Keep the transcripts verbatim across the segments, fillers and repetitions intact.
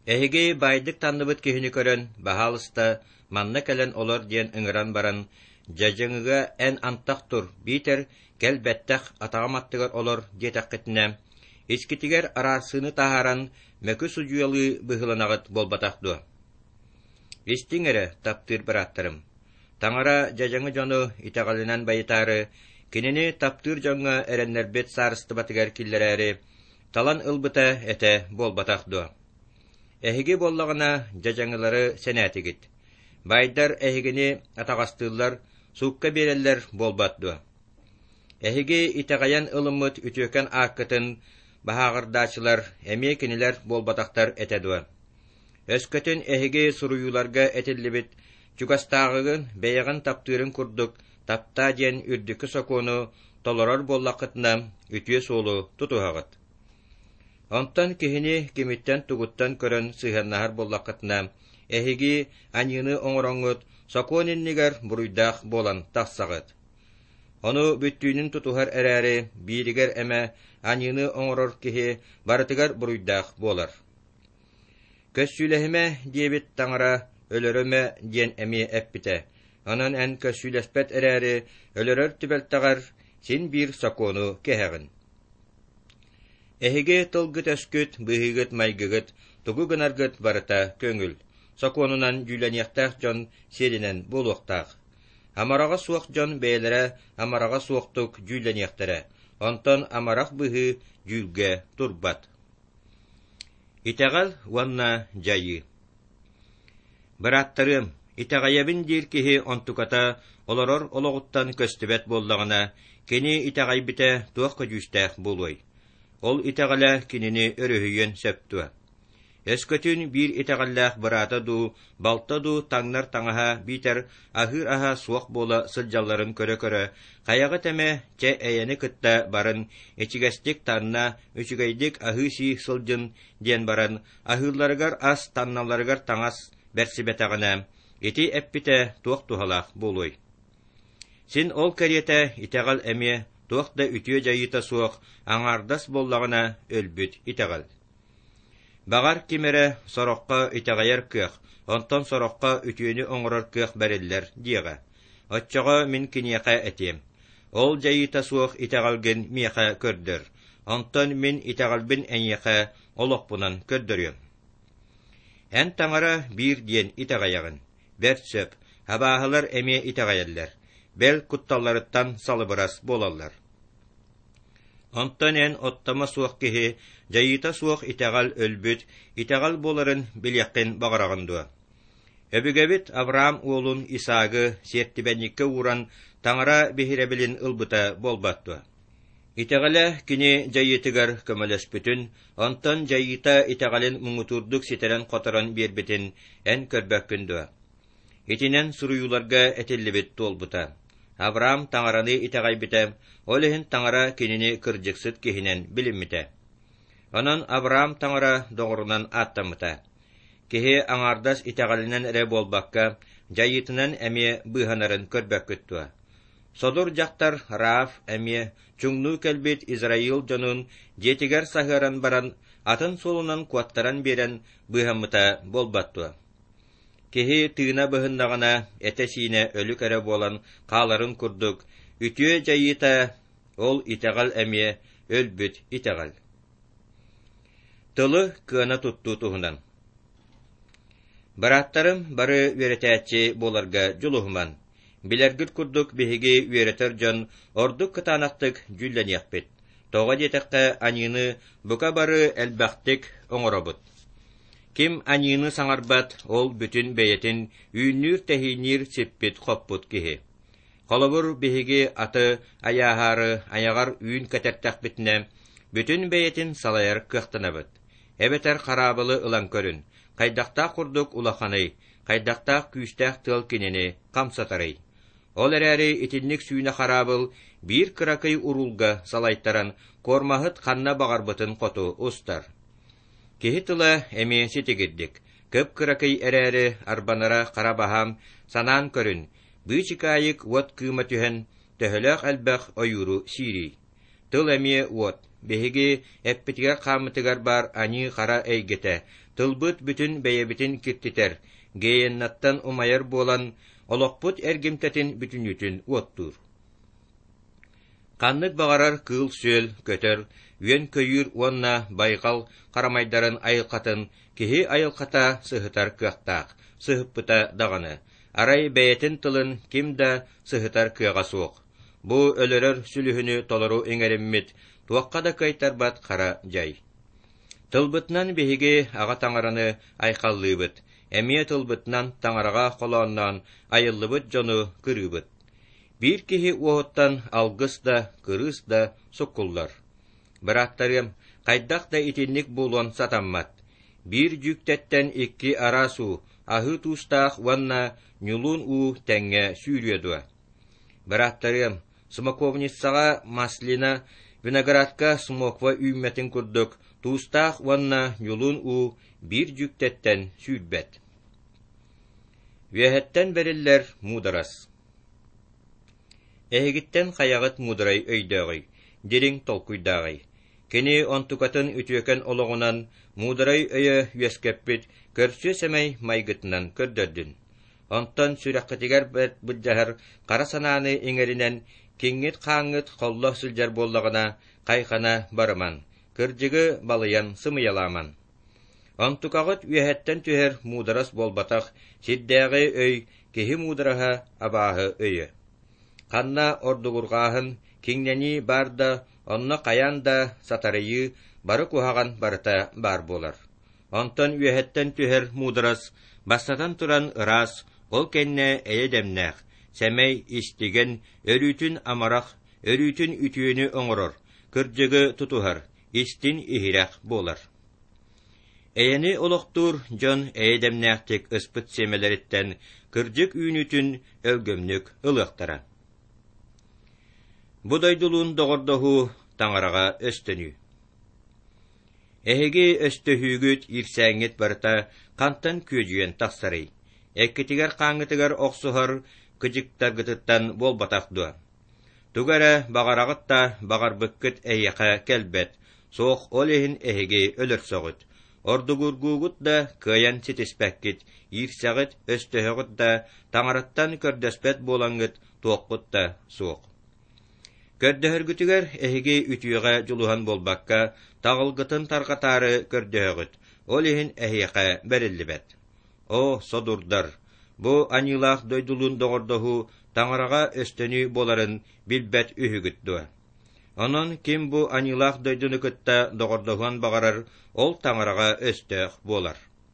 Эһиги байдык танныбыт киһини көрөн, баһалыста манна кэлэн олор диэн ыҥыран баран, жажыҥыга эн антах тур, биитер кэлбэттэх атаҕаматтыгар олор диэтэххитинэ, искитигэр араарсыыны таһааран мөкү сужуялыы быһыланаҕыт болбатах дуо. Истиҥэрэ таптыыр барааттарым. Таҥара жажаҥы дьону итаҕалынан байытаары, кинини таптыыр дьоҥҥа эрэннэрбит саарыстыбатыгар киллэрээри, талан ылбыта этэ болбатах дуо. Эһиги боллаҕына жажаҥылары сэнээтигит. Байдар эһигини атаҕастыыллар, суукка биэрэллэр болбат дуо. Эһиги итаҕайан ылыммыт үтүөкэн ааккытын баһааҕырдаачылар, эмиэ кинилэр болбатахтар этэ дуо. Өскөтүн эһиги суруйууларга этиллибит, чугастааҕыгын бэйэҕин таптыырын курдук, таптаа диэн үрдүккү сокууну толорор боллаккытына үтүө суолу тутуһаҕыт. Онтон киһини кимиттэн тугуттан көрөн сыыһаннаһар боллаккытына эһиги аньыыны оҥороҥҥут сокуониннигэр буруйдаах буолан тахсаҕыт. Ону бүттүүнүн тутуһар эрээри бииригэр эмэ аньыыны оҥорор киһи барытыгар буруйдаах буолар. Көссүүлэһимэ диэбит таҥара өлөрөмэ диэн эмиэ эппитэ. Онон эн көссүүлэспэт эрээри өлөрөр түбэлтэҕэр син биир сокуону кэһэҕин. Эһиги тылгыт өскүт, быһыыгыт, майгыгыт, тугу гынаргыт барыта көҥүл. Сокуонунан дүүлэниэхтээх дьон сиэринэн буолуохтаах. Амараҕа суох дьон бэйэлэрэ амараҕа суохтук дүүлэниэхтэрэ. Онтон амарах быһыы дүүлгэ турбат. Итаҕал уонна дьайы. Барааттарым, итаҕайабын диир киһи онтуката олорор олоҕуттан көстүбэт буоллаҕына кини итаҕайбитэ туох көдүүстээх буолуой. Ол итаҕала кинини өрөһүйөн сөптүө. Өскөтүн биир итаҕаллаах бараата дуу, балта дуу таҥнар таҥаһа биитер аһыыр аһа суох буола сылдьалларын көрө-көрө, хайаҕы тэмэ чэ эйэни кытта барын ичигэстик танна үчүгэйдик аһыы сии сылдьын диэн баран, аһыылларыгар ас танналарыгар таҥас бэрсибэтэҕинэ, ити эппитэ туох туһалаах буолуой. Син ол кэриэтэ итаҕал эмиэ туох да үтүө дьайыыта суох аҥаардас боллаҕына өлбүт итаҕал. Бағар кимере сорохқа итаҕайар кыах, онтон сорохқа үтүөнү оҥорор кыах бэриллэр диэҕэ. Отчоҕо мин киниэхэ этиэм. Ол дьайыыта суох итаҕалгын миэхэ көрдөр. Онтон мин итаҕалбын эҥиэхэ олохпунан көрдөрүөм. Эн таҥара биир диэн итаҕайаҕын. Бэрт сөп, абааһылар эмиэ итаҕайаллар. Бэл кутталларыттан салыбырас буолаллар. Онтон эн оттама суох киһи дьайыыта суох итаҕал өлбүт, итаҕал буоларын билиэххин баҕарағын дуо. Өбүгэбит Авраам уолун Исаагы сиэттибэнникке ууран таҥара биһирэбилин ылбыта болбат дуо. Итаҕала кини дьайыытыгар көмөлөспүтүн, онтон дьайыыта итаҕалын муҥутурдук ситэрэн хоторон биэрбитин эн көрбөккүн дуо. Итинэн суруйууларга этиллибит туолбута. Авраам таҥараны итаҕайбитэ, ол иһин таҥара кинини кырдьыксыт киһинэн билиммитэ. Онон Авраам таҥара доҕорунан ааттаммыта. Киһи аҥаардас итаҕалынан эрэ буолбакка, дьайыытынан эмиэ быыһанарын көрбөккүт дуо. Содур дьахтар Раав эмиэ чуҥнуу кэлбит Израил дьонун диэтигэр саһыаран баран, атын солунан куаттаран биэрэн быыһаммыта болбат дуо. Киһи тыына быһыннаҕына этэ сиинэ өлүк эрэ буолан хааларын курдук, үтүө дьайыыта ол итаҕал эмиэ өлбүт итаҕал. Тылы кыана туттуу туһунан. Барааттарым бары үөрэтээтчи буоларга дьулуһуман. Билэргит курдук биһиги үөретер дьон ордук кытаанахтык дьүллэниэхпит. Тоҕо диэтэххэ аньыыны бука бары элбэхтик оҥоробут. Ким аньыыны саҥарбат, ол бүтүн бэйэтин үүннүүр тэһиинниир сиппит хоппут киһи. Холобур биһиги аты аяаһаары аяҕар үүн кэтэртэхпитинэ, бүтүн бэйэтин салайар кыахтанабыт. Эбетер хараабылы ылан көрүн, хайдахтаах курдук улаханый, хайдахтаах күүстээх тыл кинини хамсатарый. Ол эрээри итинник сүүнэ хараабыл биир кыракый урулга салайттаран кормаһыт ханна баҕарбытын хоту устар. Киһи тыла эми ситигиддик, көп кыракый эрээри арбанара харабаһам санаан көрүн, быычыкаайык уот кыыма түһэн, төһөлөөх элбэх ойууру сиирий. Тыл эмие уот, Behigi eppitiger kamıtıgar bar ani kara eygete, tılbıt bütün beyebit'in kirtiter, geyennattan umayar bolan, olokput ergimtetin bütün yütün ottur. Kanlık bağarar kıl söl, kötör, yön köyür onna baygal karamaydarın ayılkatın, kihi ayılkata sıhıtar kıaqtaq, sıhıppıta dağını. Aray beyetin tılın kimda sıhıtar kıağa soğuk. Bu ölörör sülühünü toloru eŋerimmit, tuakka da kaytarbat kara jay. Tılbıtnan behigi ağa taŋarını ayqallыбıt, emiye tılbıtnan taŋaraga koloonnan ayıllыбыt jonu kırıbıt. Bir kihi uottan algыс da, kırыс da sokkullar. Bıraktarım, kaydaq da itinlik bulon satammat. Bir jüktetten iki arasu, ahı tustaq vanna nyulun u tenge sürüyordu. Bıraktarım, smokovnissaga maslina, vinogradka smokva ümmetin kurduk, tustaq vanna nyulun u bir jüktetten sürбет. Vehetten beriller mudaras. Ehegitten kayağıt mudaray öydağıy, derin tolkuydağıy. Keni ontukatın ütüyeken oloğunan mudaray öye yüeskeppit, körsü semey maygıtından kördördün. Ontan süreketiger bıddahar kara sananı iňerinen kiňit kaňyt kolloh sıljar bollagına kaykana barman, kırjıgı balıyan sımıyalaman. Ontukağıt üyehetten tüher mudaras bolbataq, siddägi öy kehi mudaraha abahı öyü. Kanna ordugurgahın kiňneni barda, onna kayan da satarıyı barı kuhagan barıta bar bolar. Ontan üyehetten tüher mudaras, basatan turan ıras, ol kenne eyedemnäq, semey istigen, örütün amarak, örütün ütüyünü oňoror, kırjıgı tutuhar, istin ihiraq bolar. Eyeni oloktur, jon eyedemnäqtik ıspıt semeleritten, kırjık üýnütün ölgömnük ılıqtara. Budaydulun doğordohu taŋaraga östönü. Ehegi östöhügüt irsäňet barıta kantan köjüyen taksary. Ekkitiger kaňytygar oksuhar kyjyktargyttan bolbataqdy. Tugara bagaragıt da bagar bıkkıt eýyaka kelbet. Soğuk olehin ehegi ölür soğut. Ordugurgugut da köyen sitispekkit, irsägit östöhügüt da taŋarattan kördöspet bolangyt toqput da soğuk. Kördöhörgütüger ehegi ütüýege juluhan bolbakka, tagılgıtın targatary kördöhügüt, olehin ehyaka berillibet. O sodurdar, bu anylaq doydulun doğordohu taŋaraga östönü boların bilbet ühügüttü. Onon kim bu anylaq doydunukutta doğordohuan bagarar, ol taŋaraga östök bolar.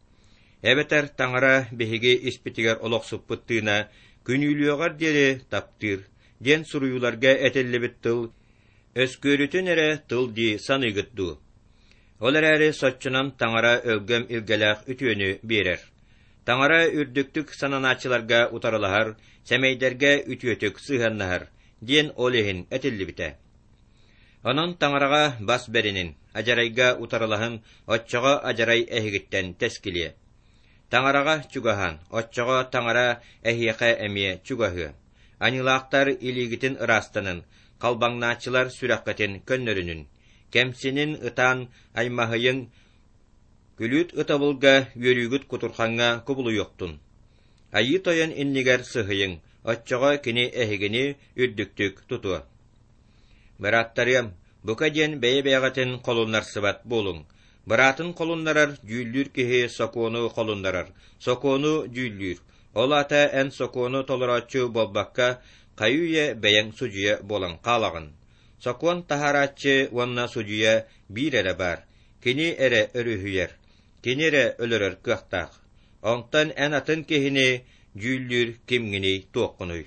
Ebeter taŋara behigi ispitiger oloksupputtyna günüylüyogar deri taptyr, den suruyularga etellibit tıl, öskörütün ere tıl di sanıgıtdu. Olar eri sotçunan taŋara ölgöm ilgelaq ütüyünü berer. Taŋara ürdüktük sananaçılarga utarılahar, semeyderge ütüyötük sığannahar, den olehin etellibite. Onon taŋaraga bas berinin, ajarayga utarılahın, otçağa ajaray ehigitten teskiliye. Taŋaraga çugahan, otçağa taŋara ehyaka emiye çugahı. Anylaqtar iligitin ırastanın, kalbaňnaçylar sürakkatin könnörünün, kemsinin ıtan aymahıyın, gülüt ıtabılga yörügüt kuturxanga kubulu yoktun. Ayı toyan inniger sıhıyın, otçağa kini ehigini ürdüktük tutu. Bırattarıyam, buka den beye-beýagatin kolunlar sıbat bolun. Bıratın kolunlarar jüllür kihi sokonu kolunlarar, sokonu jüllür. Olata en sokonu tolaraçı bolbakka, kayuye beyen sucuya bolan kalagın. Sokon taharatçı vanna sucuya bir ere bar, kini ere örühüyer, kini ere ölürür kıaqtaq. Ontan en atın kihini jüllür kimgini toqqunuy.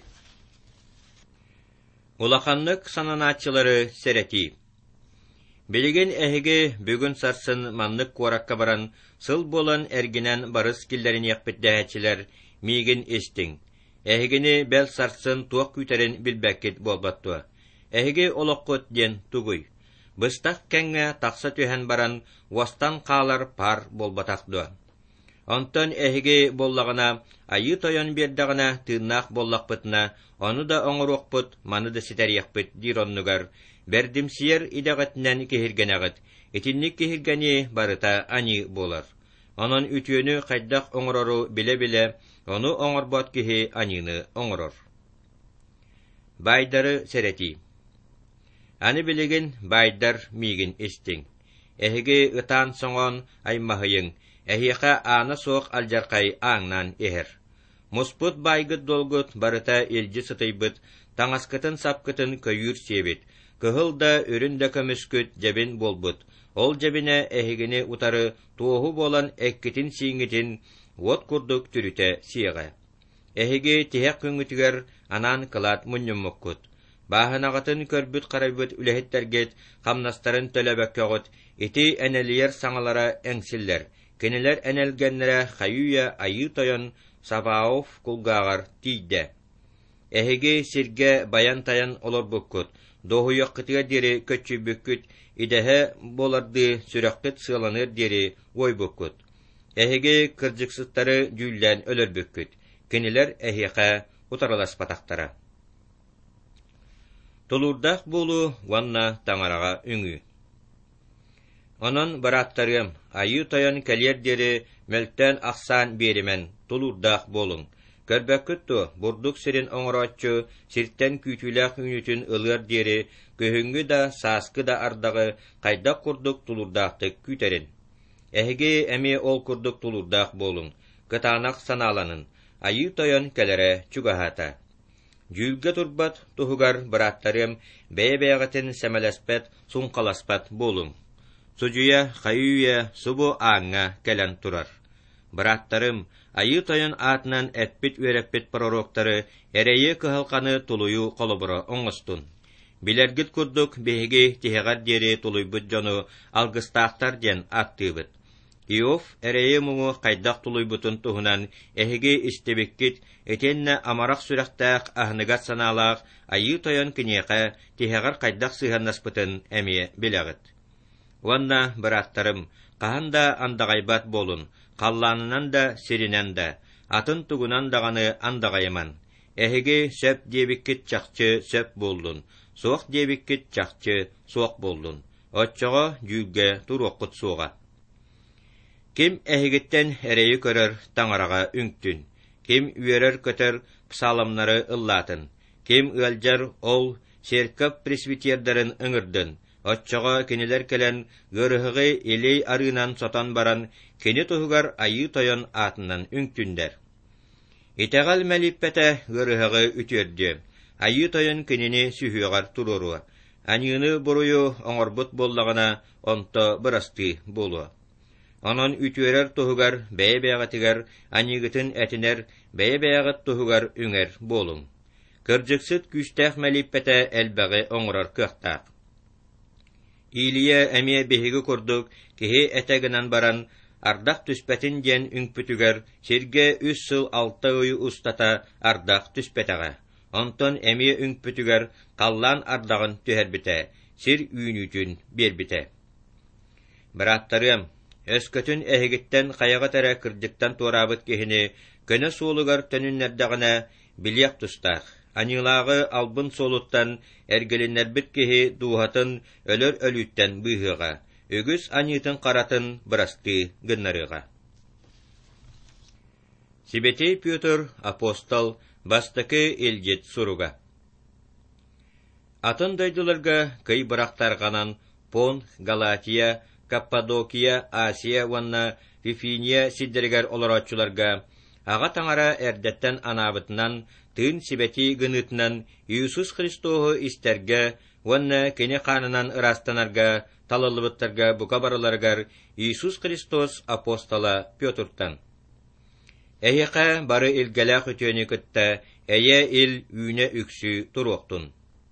Ulakanlık sananaçıları sereti. Bilgin ehigi bugün sarsın manlık korakka baran, sıl bolan erginen barыс killerin yakpitdähäçiler, migin istin. Ehigini bel sarsın tuak küterin bilbekit bolbattu. Ehigi olokkut den tuguy. Bıstak kenge taksa tühen baran, wastan kalar par bolbatakdu. Onton ehigi bollagana, ayı toyon birdagana tığnak bollakpıtna, onu da oňur okput, manı da siter yakpıt dironnugar, Бердимсиер идагатнан кehirgenagıt, etinlik kehirgeni barıta ani bolar. Onun ütüyönü kaydaq oňororu bile-bile, onu oňorbat kehi anini oňoror. Baydarı sereti. Ani biligin baydar migin istin. Ehige ıtan soňon aymahyın, ehika ana soq aljarkay aňnan eher. Musput baygıt dolgut barıta elji sıtaybyt, taňaskıtyn sapkıtyn köýür sebit. Kıhılda öründe kömüsküt jebin bolbut. Ol jebine ehigini utarı tuohu bolan ekkitin siňitin wot kurduk türüte siýaga. Ehigi tihek küngütüger anan kılat munyummukut. Bahanagatın körbüt karabüt ülehetterget, kamnastarın tölebekkegot, iti eneliyer saňalara eňsiller. Keniler enelgenlere hayuya ayı toyon Sabaof kulgagar tiyde. Ehigi sirge bayan tayan olur bukkut. Doğu yokkıtıga deri kötçü bükküt, idehe bolardı sürektet sığlanır deri oy bukkut. Ehigi kırcıksıtları jüllen ölür bükküt. Keniler ehika utaralas pataktara. Tulurdak bolu vanna taŋaraga üňü. Onon barattarym, ayı tayan kelyer deri melten aksan berimen, tulurdak bolun. Körbeküttü, burduk sirin oňoratçı, sirtten kütülak üňütün ılır deri, köhüngü da, saskı da ardağı, kaydak kurduk tulurdaktık küterin. Ehigi emi ol kurduk tulurdak bolun, gıtanak sanalanın, ayı tayan kelere çugahata. Jülge turbat tuhugar barattarym, beye-beyegatin semelespet, sunqalaspat bolun. Sujuya, hayuya, subu aňa kelen turar. Barattarym, ayı tayan atnan etpit üereppit proroktary ereyi kıhalkany tuluyu kolobura oňustun. Bilergit kurduk behigi tihegar deri tuluybut jonu algystaktar den attybyt. Iof ereyi muňu kaydaq tuluybutun tuhunan ehigi istebikkit etenne amarak sürektäk ahnygat sanalak ayı tayan kineqa tihegar kaydaq syhannaspytyn emi bilegit. Wanna barattarym, kahanda andagaybat bolun. Kallanınan da sirinen de, atın tugunan dağını andagayman. Ehigi söp diyebikkit çakçı söp boldun, soğuk diyebikkit çakçı soğuk boldun. Otçağa jülge tur okut soğa. Kim ehigitten ereyi körür taňaraga üňtün. Kim üyerer köter psalamnary ıllatın. Kim ıljar ol serkap presbiterlerin öňürdün. Otçağa keniler kelen görühügi eley arınan sotan baran keni tuhugar ayı toyon atından üňtünler. Itegal melippete görühügi ütürdü. Ayı toyon kenini sühügar tururu. Anyını boruyu oňorbut bollagana onto bırastı bolu. Onon ütürer tuhugar beye-beýagatiger, anyygıtyn etiner beye-beýagat tuhugar üňer bolun. Kırjyksyt küçtäk melippete elbäge oňorar köhtak. İliye emiye behigi kurduk, kehi eteginan baran, ardak tüspetin den üňpütüger, sirge üç syl alta oyu ustata ardak tüspetaga. Onton emiye üňpütüger, kallan ardagın tüherbite, sir üýnüjün berbite. Barattarym, öskötün ehigitten kayaga tere kırjyktan torabyt kehini, köne solugar tönünlerdagına bilyek tustak. Anylagı albın soluttan ergelinler bitkehi duhatın ölür ölütten bıhıga. Ögüs anyıtın karatın bırastı gınlarıga. Sibeti Pyotr apostol bastakı eljet suruga. Atın daydılarga kıy bıraktarganan Pon, Galatiya, Kappadokiya, Asiya vanna Vifiniya sidderger olaratçularga ağa taňara erdetten anabıtынан tın sibeti gınıtnan Iisus Hristohu isterge vanna kene kanınan ırastanarga talılıbıttarga buka baralargar Iisus Hristos apostola Pyotr'tan. Eheka barı ilgelak ötüyeni kıtta eye il üne üksü turuktun.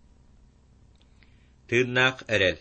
Tırnak erel.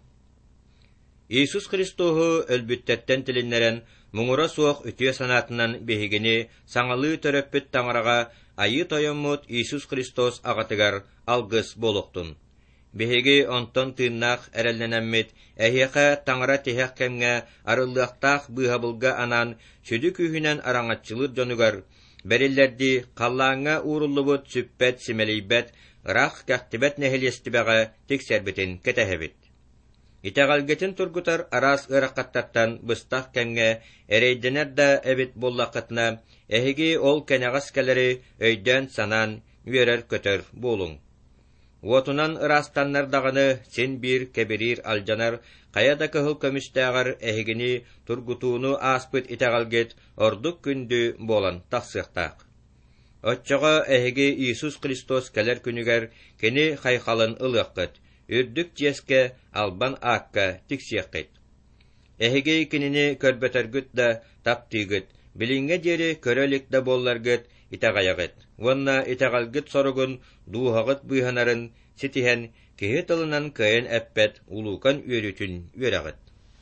Iisus Hristohu ölbüttetten tilinleren muňura soğuk ötüye sanatynyň behigini saňaly töröppüt taňaraga ayı toyomut Iisus Hristos agatygar algys boluktun. Behigi onton tırnak erellenemmit eheka taňara tehek kemge aryllyaktak bıhabılga anan südü kühünen araňatçylyr jonugar berillerdi kallaňa urullubut süppet simeleybet ырах кәхтибет нәһелестибәгә тиксәрбитин кәтәһәбит. Итәгалгетин тургутар арас ырақаттаттан быстақ кәмгә әрейденер да әбит боллақытна, әһиги ол кәнәғас кәлері өйден санан үйерер көтөр болуң. Отунан ырастаннардағыны сен бир кәберир алжанар, қаяда көхіл көмістәғар әһигини тургутууну аспыт итәгалгет ордук күнді болан тақсықтақ. Отчоға әһиги Иисус Христос кәлер күнігер кені хайқалын ылыққыт, үрдік теске албан аққа тіксияққыт. Әһиги кенini көрбетергіт да таптигіт, білінге дері көрелік да болларгыт итәғаяғыт. Онна итәғалгыт соругун дуғағыт бұйханарын сетихен кеhe тылынан кайын әппет улукан үйрүтүн үйрәғыт.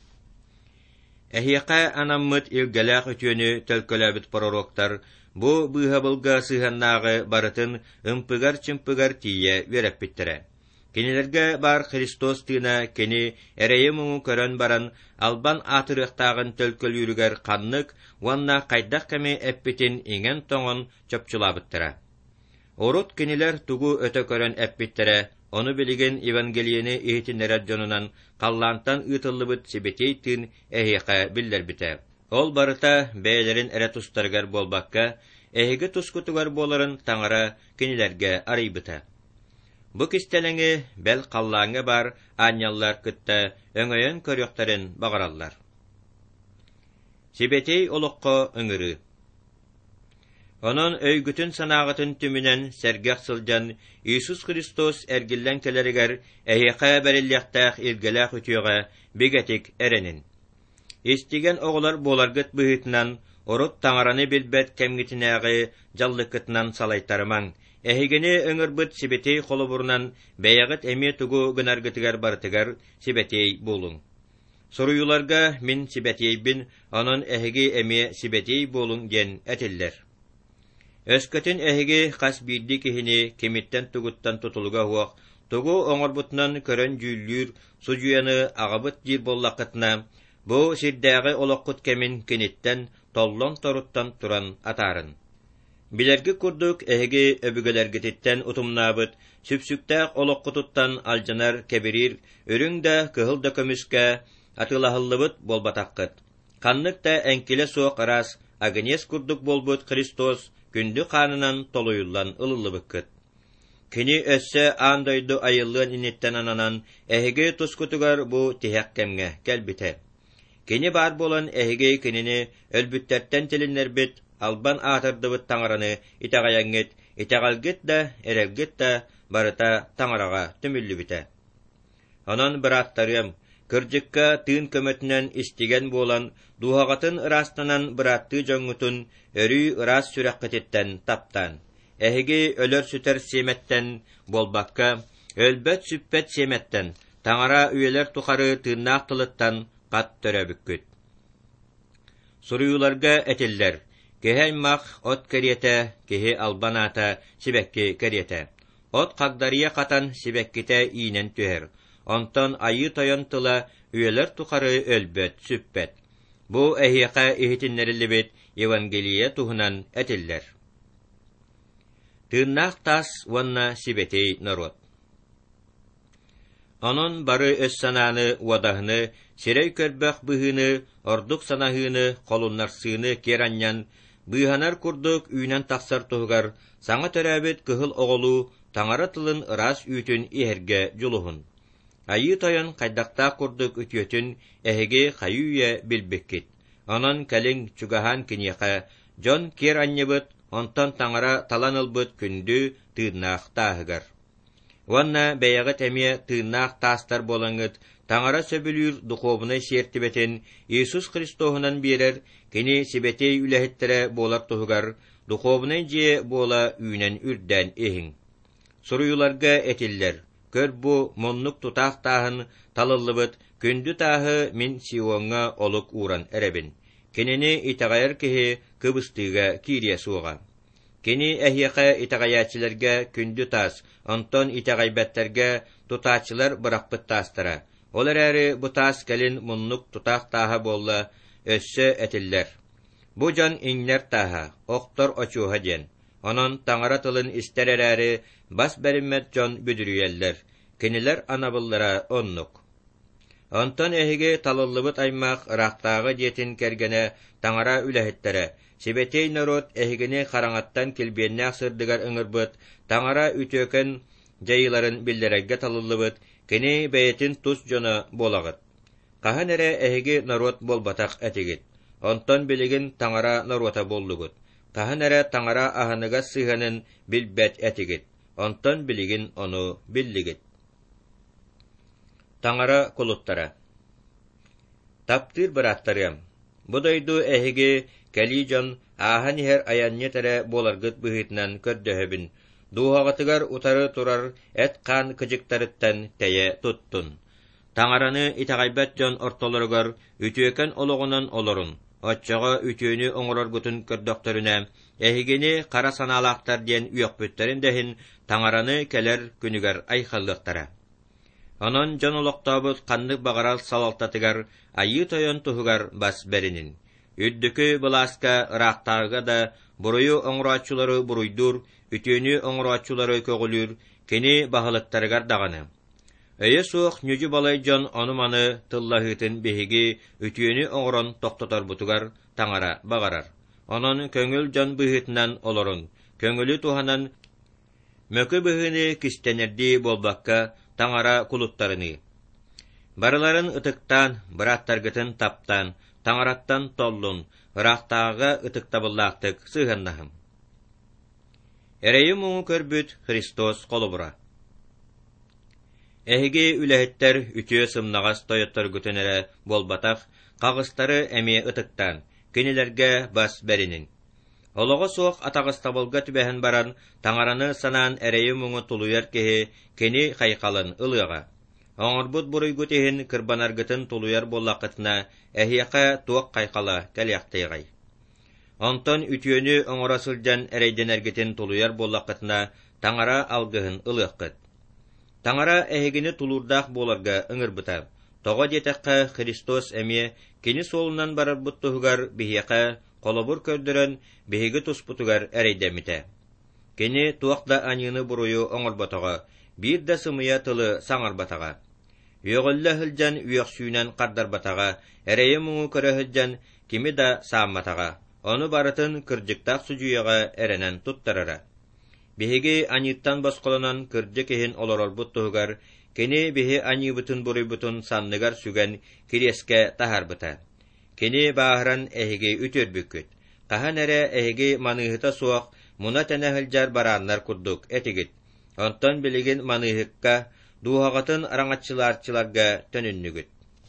Әһияқа анаммыт илгәләқ үтүні тәлкөләбіт пророктар бу бұйхабылға сыханнағы барытын ымпыгар-чымпыгар тие үйрәп биттірі. Кенелерге бар Христос тыына кені әрейі мұңы көрін баран албан атырықтағын төлкөл үйрігер қаннық, онна қайдақ кәме әппетін еңен тоңын чөпчулабыттыра. Орут кенелер тугу өтө көрін әппеттірі, оны білеген Евангелиені ехетінерер жонунан қаллантан ұтылыбыт себетейтін әхеқа білдер біті. Ол барыта бәйлерін әрі тұстарғар болбаққа, әхеге тұскутуғар боларын таңара кенелерге арайбыта. Бу кистелеңе бәл қаллаңы бар аняллар күтті өңөйін көріқтарын бағараллар. Себетей олыққы өңірі. Onun öygütün sanağıtın tümünen sergək sılcan Иисус Христос әргіллән келерігер әйеқа бәрілләқтәқ илгеләқ үтіуға бігетік әренін. Истеген оғылар боларгыт бұхытынан орут таңараны білбәт кәмгітінәғі жаллықытынан салайтарымаң. Әхигені өңірбіт себетей қолы бұрынан бәйәғыт әме тұғу гынаргытығар бартығар себетей болуң. Соруюларға мен себетей бін, onun әхиге әме себетей болуң ген әтілдер. Өскөтін әхиге қас бейді кехіне кеметтен тұғыттан тұтылыға хуақ, тұғу оңырбытынан көрін жүйілер сұжуяны ағабыт дир боллақытына, бұ сирдәғі олаққыт кемін кенеттен толлон торуттан тұран атарын. Билерги курдук эһиги өбүгелергетиттен утумнабыт, сүпсүктәк олоққутуттан алжанар кебирир, өрүң да кыһыл да көмүскә атылаһыллыбыт болбатаққыт. Қаннык та әңкеле суық арас, агнес курдук болбут Христос, күнді қанынан толуюллан ылылыбыккыт. Кини өссө андойду айыллыын инеттен ананан, эһиги тускутугар бу тиһәк кемге кәлбите. Кини бар болан эһиги кинини өлбүттәрттен телиннербит, албан атырдыбыт таңараны итағаяңгет, итағалгет да, әрелгет да, барыта таңараға түмілі біте. Онан бір аттарым, кірдікка тыын көмөтінен істеген болан, дуғағатын ырастанан бір атты жоңғытын өрі ырас сүрәққететтен таптан. Әхіге өлір сүтер семеттен болбаққа, өлбәт сүппет семеттен, таңара үйелер тұқары тыыннақ тылыттан қат түрі бүккіт. Сұруюларға әтелдер, кеһе мах от кәрiyete, кеһе албаната сибекке кәрiyete. От қағдария қатан сибеккете иінен түхер. Онтан айы тойон тыла үйелер тұқары өлбөт, сүппет. Бу әхиеқа ихитиннерілі бет Евангелие туһунан әтеллер. Тыыннақ тас уанна сибетей народ. Onun бары өс сананы уадағыны, сирей көрбәқ бұхыны, ордук санахыны, қолуннарсыны кераннян, бұйханар күрдік үйнен тақсар тұғығар, саңа төрәбет көхіл оғылу, таңара тылын ырас үйтін иерге жолуғын. Айы тойын қайдақта күрдік үтіетін әхеге қайуя білбеккет. Onun кәлің чугахан кенеқа, жон кер аннебіт, онтан таңара таланылбыт күнді тыыннақ тағығар. Онна бәйәғі тәме тыыннақ тастар болаңыт, таңара сөбілір дұқобыны сертібетін Иисус Христохынан берер, кені себетей үләхеттері болар тұғығар, дұқобыны же бола үйнен үрдән ehин. Сұруюларға әтеллер, көр бұ моннық тұтақ тағын талылыбыт, күнді тағы мен сионға олық уран әрәбін. Кенені итағайыр кеhe кыбыстыға кирия суға. Кені әхияқа итағаячыларға күнді тас, онтон итағайбәттерге тұтачылар бұрақпыт тастыра. Олар әрі бұ тас кәлін мұннық тұтақ таға болла өссі әтіллер. Бұ жан иңнер таға, оқтор очуға ден. Onun taҥara tılın istereräri bas berimmet jon büdürüyeller. Kiniler anabıllara onnuk. Onton ehige talıllıbıt aymaq ıraqtaağı dietin kergene taҥara ülehettere. Sibetey narot ehigini xaraŋattan kilbiennäk sırdıgar ıŋırbıt, taŋara ütöken jayıların billererge talıllıbıt, kini beyetin tus jona bolagıt. Kahan ere ehigi narot bolbatak etigit. Onton biligin taŋara narota bollugut. Kahan ere taŋara ahanıga sığanın bilbet etigit. Onton biligin onu billigit. Taŋara kuluttara. Taptır bırattarıyam. Budaydu ehigi kelijon ahan her ayanyetere bolargıt bıhitnan kördöhebin. Duhagatıgar utarı turar et kan kıcıktarıttan teye tuttun. Taŋaranı itagaybet jon ortolorgar ütüyeken oloğunan olorun. Otçağa ütüyünü oňororgutun kördöktörüne ehigini kara sanalaqtar diyen üyokbütterin dehin taŋaranı keler günüger ayxallıqtara. Onon jon oloktabıt kanlık bagaral salaltatıgar ayı toyon tuhugar bas berinin. Üddükü bılaska ıraqtağıga da buruyu oňuraçuları buruydur, ütüyünü oňuraçuları kögülür, kini bahalıktarıgar dağını. Öye soğuk nücü balay jon onumanı tıllahıtın behigi ütüyünü oňuron toktotor butugar taŋara bagarar. Onon köngül jon bıhıtından olorun, köngülü tuhanan mökü bıhını kistenerdi bolbakka taŋara kuluttarını. Barıların ıtıktan, bırattargıtın taptan, taŋarattan tollun, ıraqtağıga ıtıktabıllaqtık sığannahım. Ereyi muňu körbüt Hristos kolubura. Ehigi ülehetler ütüye sımnagas toyottor gütünere bolbatak, kağıstarı emi ıtıktan, kinilerge bas berinin. Ologo soğuk atağıstabılga tübehen baran, taŋaranı sanan ereyi muňu tuluyar kehi, kini kaykalın ılıga. Oňurbut buruy gütehin kırbanargıtın tuluyar bollaqıtına, ehiyaka tuok kaykala kelyaqtaygay. Onton ütüyünü oňorasıljan ereydenergitin tuluyar bollaqıtına, taŋara algıhın ılıqıt. Taŋara ehigini tulurdaq bolarga ıŋırbıta. Togo detekka Hristos emi, kini solunan bararbut tuhugar bihiyaka, kolobur kördüren bihigi tusputugar ereydemite. Kini tuaqda anyını buruyu oňorbataga, bir de sımıya tılı saňarbataga. Üýögülle hıljan üýöksüýnen qardarbataga, ereyi muňu köre hıljan kimi da sammataga, onu barıtın kırjıktaq sujuyaga erenen tuttarara. Bihigi anyıttan basqolanan kırjık ehin olororbut tuhugar, kini bihi anyıbıtın buruybutun sanныgar sügen kireske taharbyta. Kini baharan ehigi ütörbüküt. Kahan ere ehigi manyhıta suaq, muna tene hıljar baranlar kurduk etigit. Onton biligin manyhykka, duhagatın araňatçylarçylarga tönünnügüt.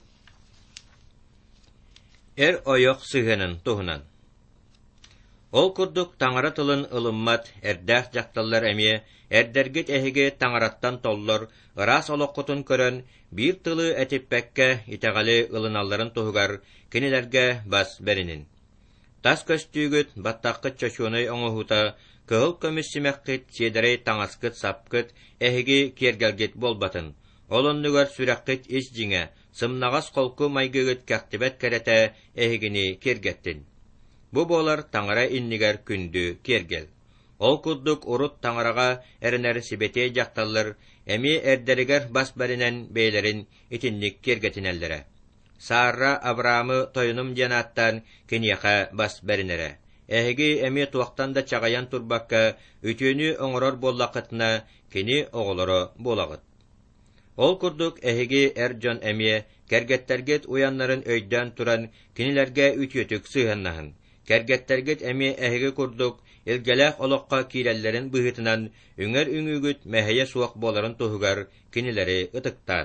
Er oyok sığının tuhunan. Ol kurduk taŋara tılın ılımmat, erdäh jaktallar emi, erdergit ehigi taŋarattan tollor, ıras olokutun körön, bir tılı etippekke itegali ılınalların tuhugar, kinilerge bas berinin. Tas köstügüt, battakkıt çöşüonay oňuhuta, kıhıl kömüssimekkit, çiederey taŋaskıt sapkıt, ehigi kergelgit bolbatın. Olonnugar sürekkit iş jiňe, sımnagas kolku maygıgıt kaktibet kerete ehigini kergettin. Bu bolar taŋara inniger kündü kergel. Ol kudduk urut taŋaraga erener sibetey jaktallar, emi erderiger bas berinen beylerin itinlik kergetinellere. Sarra Abraham'ı toyunum janattan kiniyaka bas berinere. Ehigi emi tuaqtan da çagayan turbakka ütüyünü oňoror bollaqıtına kini oğuloro bolagıt. Ol kurduk ehigi erjon emi kergetterget uyanların öýden turan kinilerge ütüyetük sığannahın. Kergetterget emi ehigi kurduk ilgelek olokka kirellerin bıhıtınan ünger üngügüt meheye suaq boların tuhugar kinileri ıtıktan.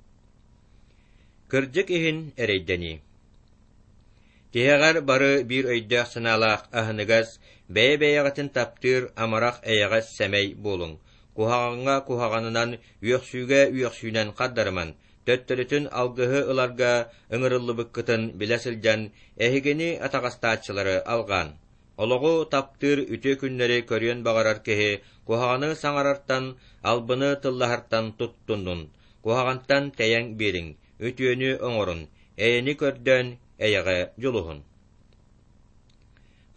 Kırjık ihin ereydeni. Tihegar barı bir öýdäk sanalaq ahыныgaz, beye-beyegatin taptır amarak eyegas semey bolun. Kuhagaňa kuhaganынан üýöksüge üýöksüýnen qaddarman, töttölütün algıhı ılarga ıŋırıllıbıkkıtın bilesiljan ehigini atagastaçılары algan. Ologu taptır ütü günleri körüyen bagarar kehi, kuhagany saňarartan, albını tıllahartan tuttundun. Kuhagantan teýeň beriň, ütüýünü oňorun, eýeni kördön, eýege juluhun.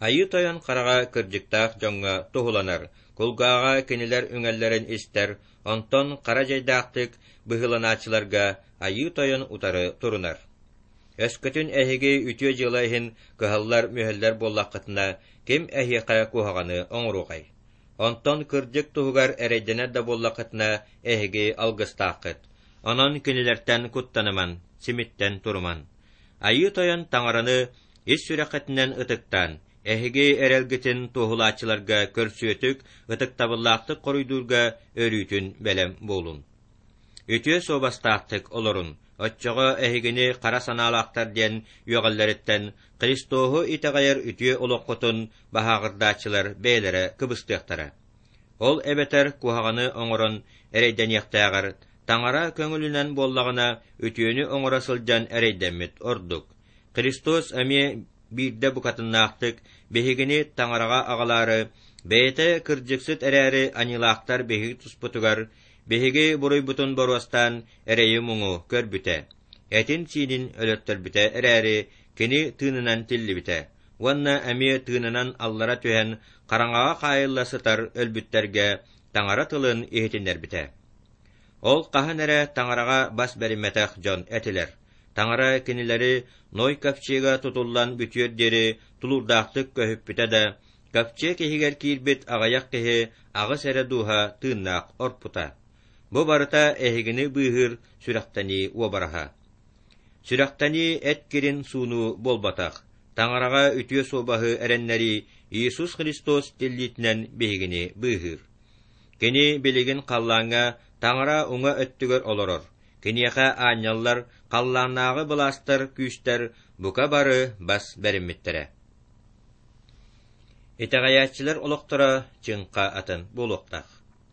Айы тойон қараға кырдьыктаах жоңға тухуланар, кулгааға кинилер үңэллэрин истер, онтон қара жайдаактык быһыланаачыларга айы тойон утары турунар. Өскөтүн эһиги үтүө жылайһын кыһаллар мүһэллэр боллаққытына ким эһиэхэ куһаҕаны оҥуруҕай. Онтон кырдьык туһугар эрэйдэнэр да боллаққытына эһиги алгыстааққыт. Онон кинилэртэн куттаныман, симиттэн туруман. Айы тойон таҥараны ис сүрэхэтинэн ытыктан, эһиги эрэлгитин туһулаачыларга көрсүөтүк ытыктабыллаактык коруйдуурга өрүүтүн бэлэм буолун. Үтүө собастаактык олорун, отчоҕо эһигини хара санаалаактар диэн үөҕэллэриттэн Христоһу итэҕэйэр үтүө олоххотун баһаагырдаачылар бээлэрэ кыбыстыахтара. Ол эбэтэр куһаҕаны оҥорон эрэйдэниэхтээҕэр, таҥара көҥүлүнэн боллагына үтүөнү оҥоро сылдьан эрэйдэммит ордук. Христос эмиэ биирдэ букатыннаактык биһигини таҥараҕа аҕалаары бэйэтэ кырдьыксыт эрээри анилаактар биһиги туспутугар биһиги буруйбутун боруастан эрэйи муҥу көрбүтэ. Этин сиинин өлөттөрбүтэ эрээри кини тыынынан тиллибитэ. Уонна эмиэ тыынынан аллара түһэн хараҥаҕа хаайылла сытар өлбүттэргэ таҥара тылын иһитиннэрбитэ. Ол хаһан эрэ таҥараҕа бас бэриммэтэх дьон этилэр. Таҥара кинилэри ной капчыга тутуллан бүтүөр диэри тулурдаактык көһүппүтэ да, капчы киһигэр киирбит аҕайах киһи аҕыс эрэ дууһа тыыннаах орпута. Бу барыта эһигини быыһыр сүрэхтэни уобараһа. Сүрэхтэни эт кирин сууну болбатах. Таҥараҕа үтүө суобаһы эрэннэри Иисус Христос тиллиитинэн биһигини быыһыр. Кини билигин халлааҥҥа таҥара уҥа өттүгөр олорор. Киниэхэ аанньаллар халлааннааҕы былаастар күүстэр бука бары бас бэриммиттэрэ. Итэҕэйээччилэр олохтора чыҥха атын булуохтах.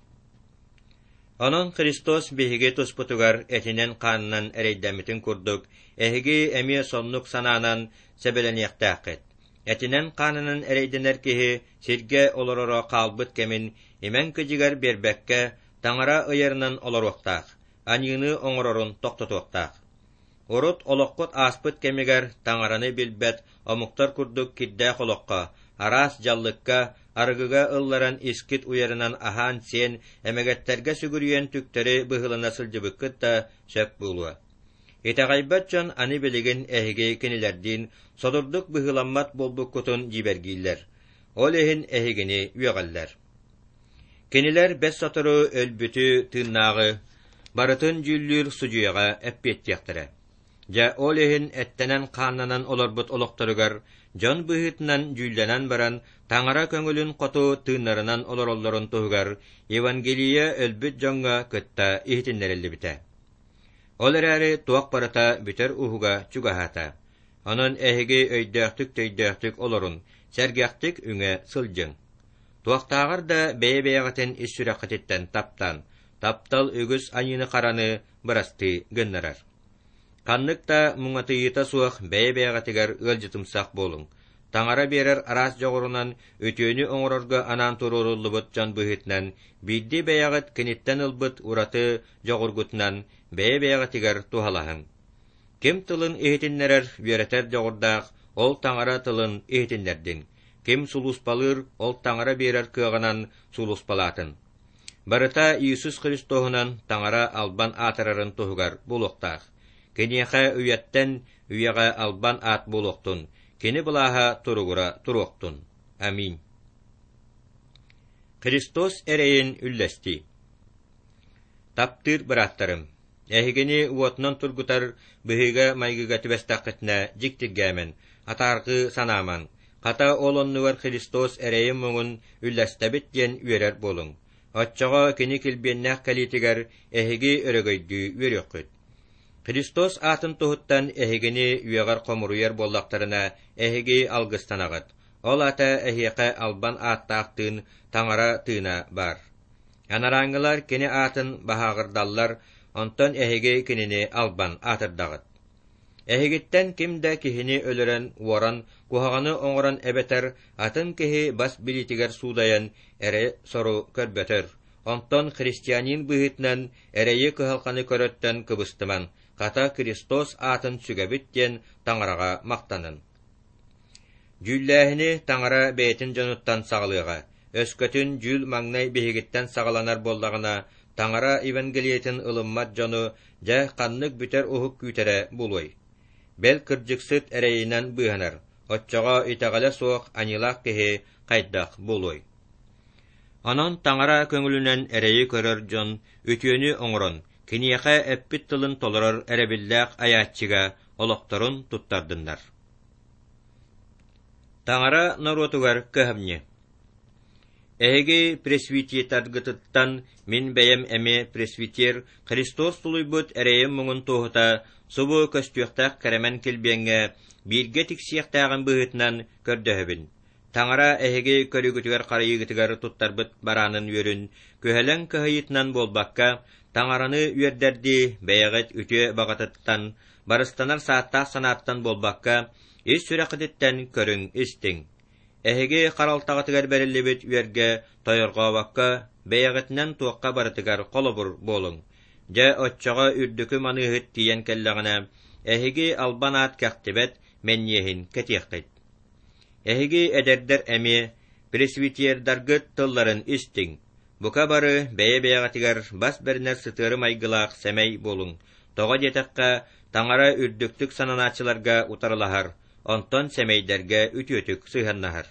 Онон Христос биһиги туспутугар этинэн хаанынан эрэйдэммитин курдук, эһиги эмиэ соннук санаанан сэбэлэниэхтээххит. Этинэн хаанынан эрэйдэнэр киһи сиргэ олороро хаалбыт кэмин имэн кыдьыгар биэрбэккэ таҥара ыйарынан олоруохтаах, аньыыны оҥорорун тохтотуохтаах. Урут олоххут ааспыт кэмигэр таҥараны билбэт омуктар курдук кирдээх олоххо, араас жаллыкка, арыгыга ылларан искит уярынан аһаан сиэн эмэгэттергэ сүгүрүйэн түктери быһылана сылдьыбыккыт да сөп буолуа. Итэҕэйбэт дьон аны билигин эһиги кинилэрдиин содурдук быһыламмат болбуккутун дибэргииллэр. Ол иһин эһигини үөҕэллэр. Кинилэр бэс сотору өлбүтү тыыннаагы барытын дьүллүр судьуяга эппиэттиэхтэрэ. Дьэ ол иһин эттэнэн хааннанан олорбут олохторугар дьон быһыытынан дьүллэнэн баран таҥара көҥүлүн хоту тыыннарынан олороллорун туһугар Евангелие өлбүт дьоҥҥа кытта иһитиннэриллибитэ. Ол эрээри туох барыта бүтэр уһуга чугаһаата. Онон эһиги өйдөөхтүк-төйдөөхтүк олорун сэргээхтик үҥэ сылдьыҥ. Туохтааҕар да бэйэ-бэйэҕэтин ис сүрэххэтиттэн таптан, таптал үгүс аньыны хараны бырасты гыннарар. Канныкта муҥатыйыта суох бэйэ-бэйэҕэтигэр ыалдьытымсах буолуҥ. Таҥара биэрэр араас жоҕорунан өтүөнү оҥорорго анаан туруруллубут дьон быһыытынан биирди бэйэҕэт киниттэн ылбыт ураты жоҕургутунан бэйэ-бэйэҕэтигэр туһалаһыҥ. Ким тылын иһитиннэрэр үөрэтэр жоҕурдаах, ол таҥара тылын иһитиннэрдиҥ. Ким сулуспалыр, ол таҥара биэрэр кыаҕанан сулуспалаатын. Барыта Иисус Христоһунан таҥара албан аатарарын туһугар булуохтаах. Киниэхэ үйэттэн үйэҕэ албан аат булуохтун. Кини былааһа туругура туруохтун. Аминь. Христос эрэйин үллэсти. Таптыр быраттарым. Эһигини уотнон тургутар быһыга майгыга түбэстаккытна дьиктиргääмэн, атааргы санааман. Хата олоннугар Христос эрэйин муҥун үллэстэбит диэн үөрэр болуң. Отчоҕо кини килбиэннээх кэлиитигэр эһиги өрөгөйдүү үөрүөххүт. Христос атын туһуттан эһигини үөҕэр хомуруйар боллактарына эһиги алгыстанаҕат. Ол ата эһиэхэ албан ааттаахтыын таҥара тыына бар. Анарааҥҥылар кини атын баһаагырдаллар, онтон эһиги кинини албан аатырдаҕат. Эһигиттэн кимдэ киһини өлөрөн уоран куһаҕаны оҥорон эбэтэр атын киһи бас билитигэр суудайан эре сору көрбөтөр. Онтон христианин быһыытынан эрэйи кыһалханы көрөттөн кыбыстыман, хата Христос атын сүгэбит диэн таҥараҕа мактанын. Жүлләһини таңара бәйтин жонуттан сағылыға, өскөтүн жүл маңнай бейгіттен сағаланар боллағына таңара Евангелиетін ылыммат жону жа қаннык бүтер ухук күйтере булуй. Бел кырдьыксыт әрейінен быһанар, отчоға итағале суох анилақ кеһи қайдақ булуй. Онон таңара көңүлүнен әрейі көрөр жон үтүөнү оңорон, кинияқа эппит тылын толорор әребилләқ аяччыга олоқторун туттардындар. Таңара наротугар кыһамне. Эһиги пресвитиетаргытыттан мин бәйем эме пресвитер Христос тулуйбут әрейім мұңын туһута субу көстүөхтәк кәремен келбеңге бирге тиксияқтағын быһытынан көрдөһөбүн. Таңара эһиги көрүгүтүгер қарайыгытыгар туттарбыт баранын үйөрүн көһэлэн кыһайытынан болбакка таңараны үйөрдерди бәйәгет үтө бағатыттан барыстанар сааттақ санаттан болбакка ис сүрәқыдыттан көрүң истиң. Эһиги қаралтағытыгар бәрілебет үйерге тойорға бакка бәйәгетінен туаққа барытыгар қолыбыр болың. Жа отчаға үрдүкü маныһыт тиен келләғына эһиги албанаат кәқтебет мәнниехин кәтиэхтайт. Эһиги эдердер әме пресвитердаргыт тылларын истиң. Бука бары бәйе-бәйәгатыгар бас бәрнер сытыры майгылақ сәмәй болың. Тоға детаққа таңара үрдүктүк сананачыларга утарылахар, онтон сәмәйдерге үтүөтүк сыйханнахар.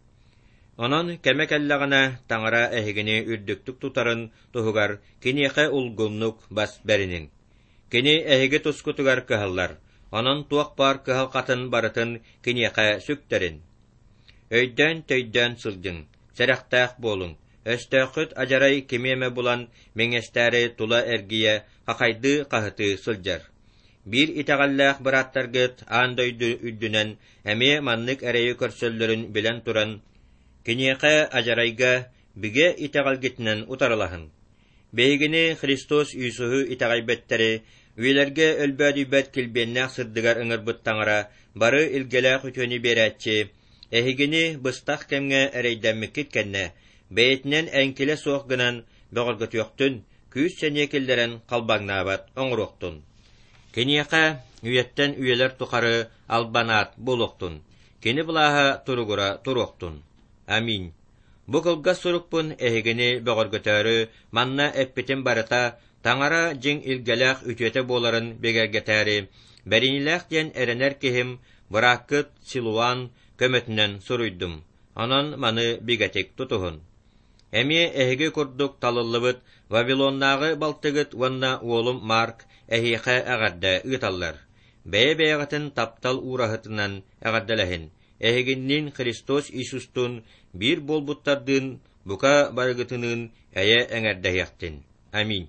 Онон кәмәкәлләғына таңара әһигини үрдүктүк тутарын туһугар киниэхэ улгуннук бас бәринин. Кини әһиги тускутугар кыһаллар, онон туақ бар кыһал қатын барытын киниэхэ сүктерин. Өйдөн төйдөн сылдың, сәрәхтәқ болың. Өстөөхүт ажарай кемеме булан меңестәре тула әргие хақайды қахыты сылжар. Бир итағаллақ бұраттаргыт андойды үддінен әме маннык әрейі көрсөллөрін білен туран, кенеқі ажарайга біге итағалгетінен утарылахын. Бейгіні Христос Иисуху итағайбеттері үйлерге өлбәді-бәд келбеннәқ сырдығар ыңырбыт таңыра бары илгеләқ үтөні берәтчі, әхігіні бұстақ кәмге әрейдәмі кеткенне, бәйетінен әңкеле соқ гынан бөғыргыт yoқтun, күз сәнекелдерін қалбаңнабат оңыроқтun. Кенеқа үйеттен үйелер тұқары албанат болуқтun. Кені бұлаға тұруғыра тұруқтun. Амин. Бұқылға сұрықпын әхігіні бөғыргытары манна әппетен барыта таңара жың илгеләқ үтеті боларын бегергетәрі, бәрініләқ ден әрінер кехім бұраққыт силуан көмөтінен сұруйдым. Анан маны бигатек тұтуғын. Әме әхігі күрдік талылыбыт Вавилоннағы балтығыт ванна уолым Марк әхиқә әғадда ұйталлар. Бәйе-бәйәғатын таптал урахытынан әғаддалахын. Әхігіннен Христос Иисустун бір болбуттардын бұқа барығытының әйе әңәрдәйяқтын. Амин.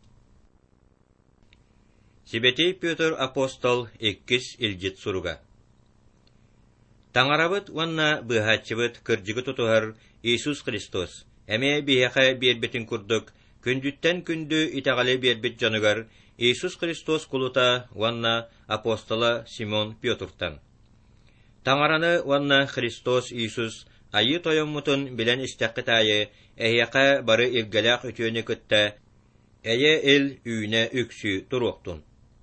Сибетей Петр апостол еккіс илжит сұруға. Таңарабыт ванна бұхатчыбыт кыржығы тұтуғар Иисус Христос. Әме бейеқі бербетін күрдік, күндүттен күнді итағалы бербет жанығар Иисус Христос кулута ванна апостола Симон Петртан. Таңараны ванна Христос Иисус айы тойоммутун билен истәққыт айы әйеқі бары илгеләқ үтіөні күтті, әйе ел үйіне үксі тұруқтун.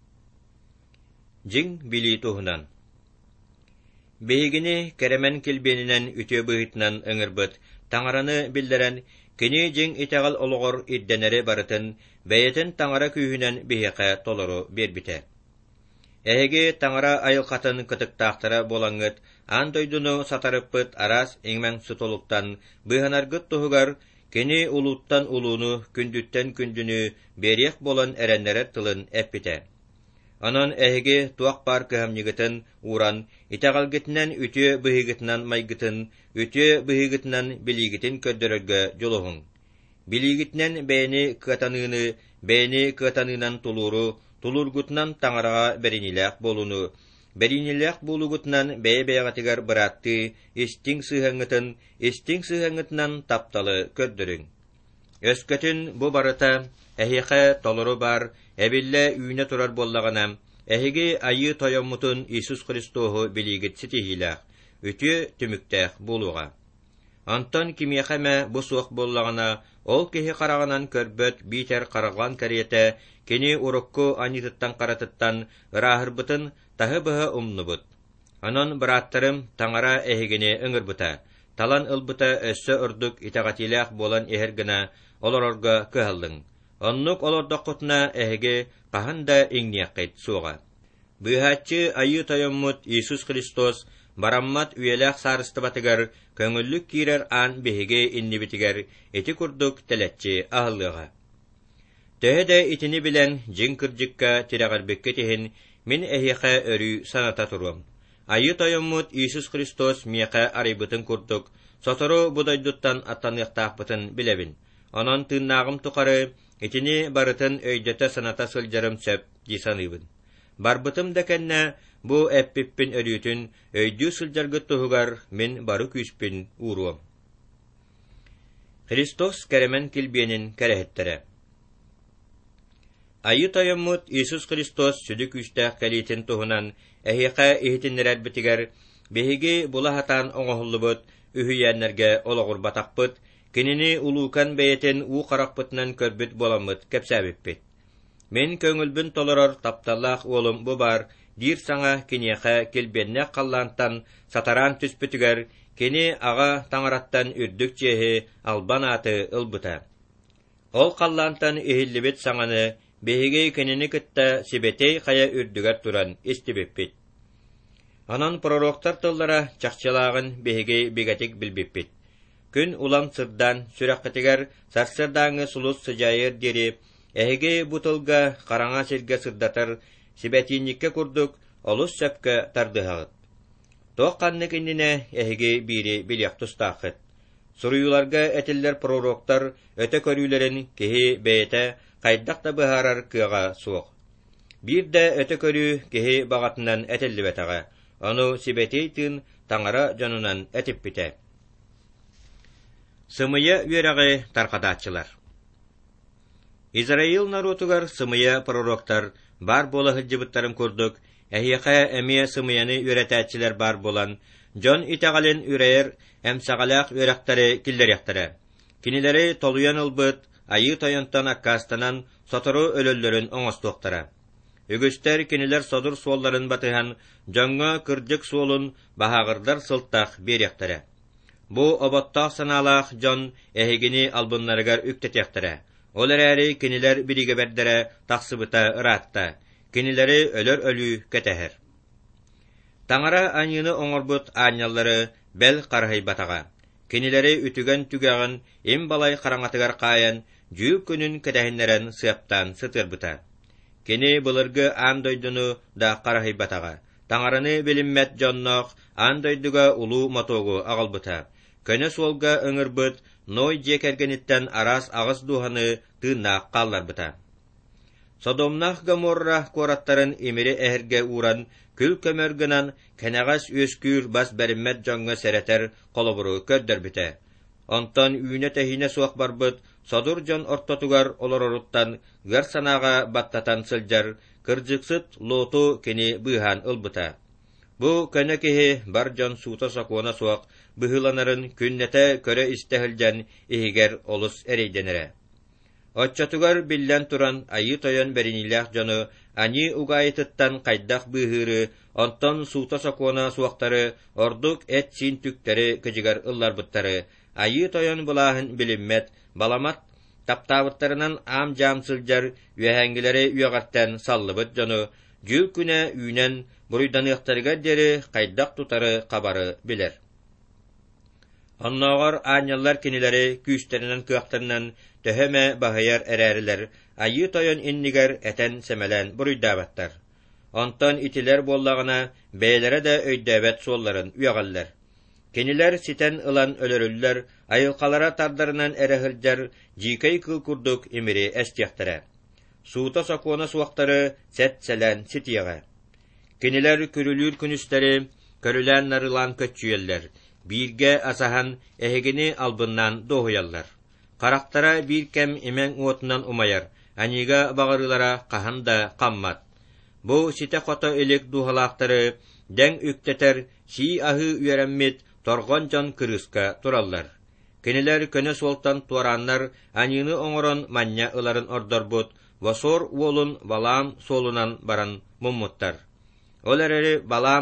Жин били туһунан. Бейгини кәремен келбенінен үтө бұғытынан ыңырбыт, таңараны білдерен, кені жин итағал олығыр идденері барытын, бәйетін таңара күйінен бейеқі толыру бербіте. Әйге таңара айылқатын кытықтақтыра болаңыт, андойдуну сатарыппыт арас еңмен сұтолуқтан, бұғанаргыт тұғығар, кені улуттан улуну, күндүттен күндүнү, берек болан әрәнлері тылын әппіте. Анан әйге туақ бар көхамнигытын уран, итағалгетінен үтө бұхигітінен майгытын, үтө бұхигітінен білігітін көддіріргі жолуғын. Білігітінен бәйіні катаныны, бәйіні катанынан тулуру, тулургутынан таңараға бәрініләқ болуну, бәрініләқ болугутынан бәй-бәйғатығар бұратты, істің сығаңытын, істің сығаңытынан тапталы көддірің. Өскөтін бұ барыта, әхиқі толыру бар, әбілі үйіне тұрар боллағанам, әхиге айы тойоммутун Иисус Христоху білігіт сетихилақ, үті түміктәқ болуға. Антон кимияқәмә бұ суық боллағана, ол кехи қарағанан көрбөт битер қараған кәриеті, кені урукку анитыттан қаратыттан ырахырбытын тағы бұғы умныбыт. Anon bırattırım tangara ehigini ıngırbuta. Talan ılbuta össö ördük itagatilak bolan ehergina olororga kıhaldın. Onnuk olordokutna ehigi kahanda igniyakit suğa. Büyhatçı ayı tayammut İsus Hristos barammat üyelak sarıstıbatıgar köngüllük kirer an behige inni bitiger eti kurduk teletçi ahıllığa. Töhede itini bilen jinkırcıkka tiregarbekke tihin min ehike örü sanata turum. Ayı tayammut İsus Hristos miyaka aribıtın kurduk, sotoru budayduttan attanıqtaqbıtın bilebin. Onon tığnağım tukarı, itini barıtın öydete sanata sılcarım söp disanıbın. Barbıtım dekenne bu eppippin örütün öydü sılcargıt tuhugar min barı küspin uğruam. Hristos keremen kilbiyenin kerehettere. Ayı tayammut İsus Hristos südük üstə kalitin tuhunan ehika ihtinler bitiger behigi bulahatan oğullubut ühüyenlerge olagur batakpıt kinini ulukan beyetin u qarakpıtnan körbüt bolamıt kepsabipbit. Men köngülbün toloror taptallaq olum bu bar dir sana kiniyaka kilbenne qallantan sataran tüspütüger kini ağa tangarattan ürdük cehi albanatı ılbuta. Ol qallantan ihillibit sananı behige kenini kıtta sibetey kaya ürdüger turan istibipbit. Anan proroktar tollara çakçalağın behige bigatik bilbipbit. Gün ulan sırdan sürakkatiger sarsırdanı sulus sıcayır deri ehige butulga karanga sirge sırdatar sibetinikke kurduk olus söpke tardıhağıt. Toqqanlık indine ehige biri bilyak tustaqıt. Suruyularga etiller proroktar öte körülerin kehi beyete Kaydakta bıharar kığa soğuk. Bir de öte körü kehi bağatından etelli betağa. Onu sibeteytin tangara canınan etip bite. Sımıya üyerağı tarkadaçılar. İsrail narutugar sımıya proroktar bar bola hıccıbıtlarım kurduk. Ehiyaka emiye sımıyanı üretetçiler bar bolan. John itağalın üreyer emsagalak ürektarı killer yaktara. Kinileri toluyan ılbıt. Ayı tayantan akkastanan sotoru ölöllerin oňostoktara. Ögüster kiniler sodur suolların batıhan joňa kırjyk suolun bahagırdar sıltaq beryaktara. Bu obattaq sanalaq jon ehigini albınlargar üktetyaktara. Olar äri kiniler birige berdere taqsıbıta ıratta. Kinileri ölör ölü keteher. Tangara anyını oňorbut anyalları bel qarhay bataga. Kinileri ütügen tügägin em balay qarangatygar qayan jüp günün ketehinleren syaptan sıtırbyta. Kini bılırgı andoydunu da qarahay bataga. Tangarany bilinmet jonnoq andoyduga ulu motogu agalbyta. Köne solga öňürbyt noy jekergenitten aras agys duhany tığnaq qallarbyta. Sodomnaq Gomorra korattarın emiri eherge uran kül kömörgünan kenagas öskür bas berimmet jonga sereter koloburu ködderbite. Ontan üyüne tehine soğuk barbyt, sodur jon ortotugar olororuttan gar sanaga battatan sıljar, kırjıksıt lotu kini bıhan ılbyta. Bu könekehi bar jon suuta sakona soğuk, bıhılanarın künnete köre istehiljan ihiger olus ereydenere. Otçatugar billen turan ayı toyon berinilak jonu ani ugayıtıttan kaydak bıhırı, ontan suuta sakona soğuktarı, orduk et sin tükleri kıcıgar ıllar bıttarı, ayı toyon bulahın bilinmet, balamat, taptavıtlarından am jamsıljar, üyehengileri üyegartten sallıbıt jonu, jül küne üynen buruydanıqtarıga deri kaydak tutarı kabarı biler. Onnoğor anyallar kinileri küçterinden kıaqtarinan töheme bahayar ereriler, ayı toyon inniger eten semelen buruydabattar. Ontan itiler bollağına beylere de öydebet solların üyegallar. Keniler siten ılan ölörüller, ayılkalara tardarınan erehiljar, jikay kıl kurduk emiri estiyaktara. Suuta sakona suwaktarı set-selen sitiyaga. Keniler körülür künüsteri, körülen narılan köçüyeller. Birge asahan ehegini albından doğuyallar. Karaktara bir kem emen uotundan umayar, aniga bağırılara kahanda kammat. Bu site kota elek duhalaqtары den ükteter, si ahı üyerenmit, torgon can kırıska turallar. Keniler köne soltan tuaranlar, anini oňoron manya ıların ordorbut, vasor uolun balam solunan baran mummuttar. Olareri balam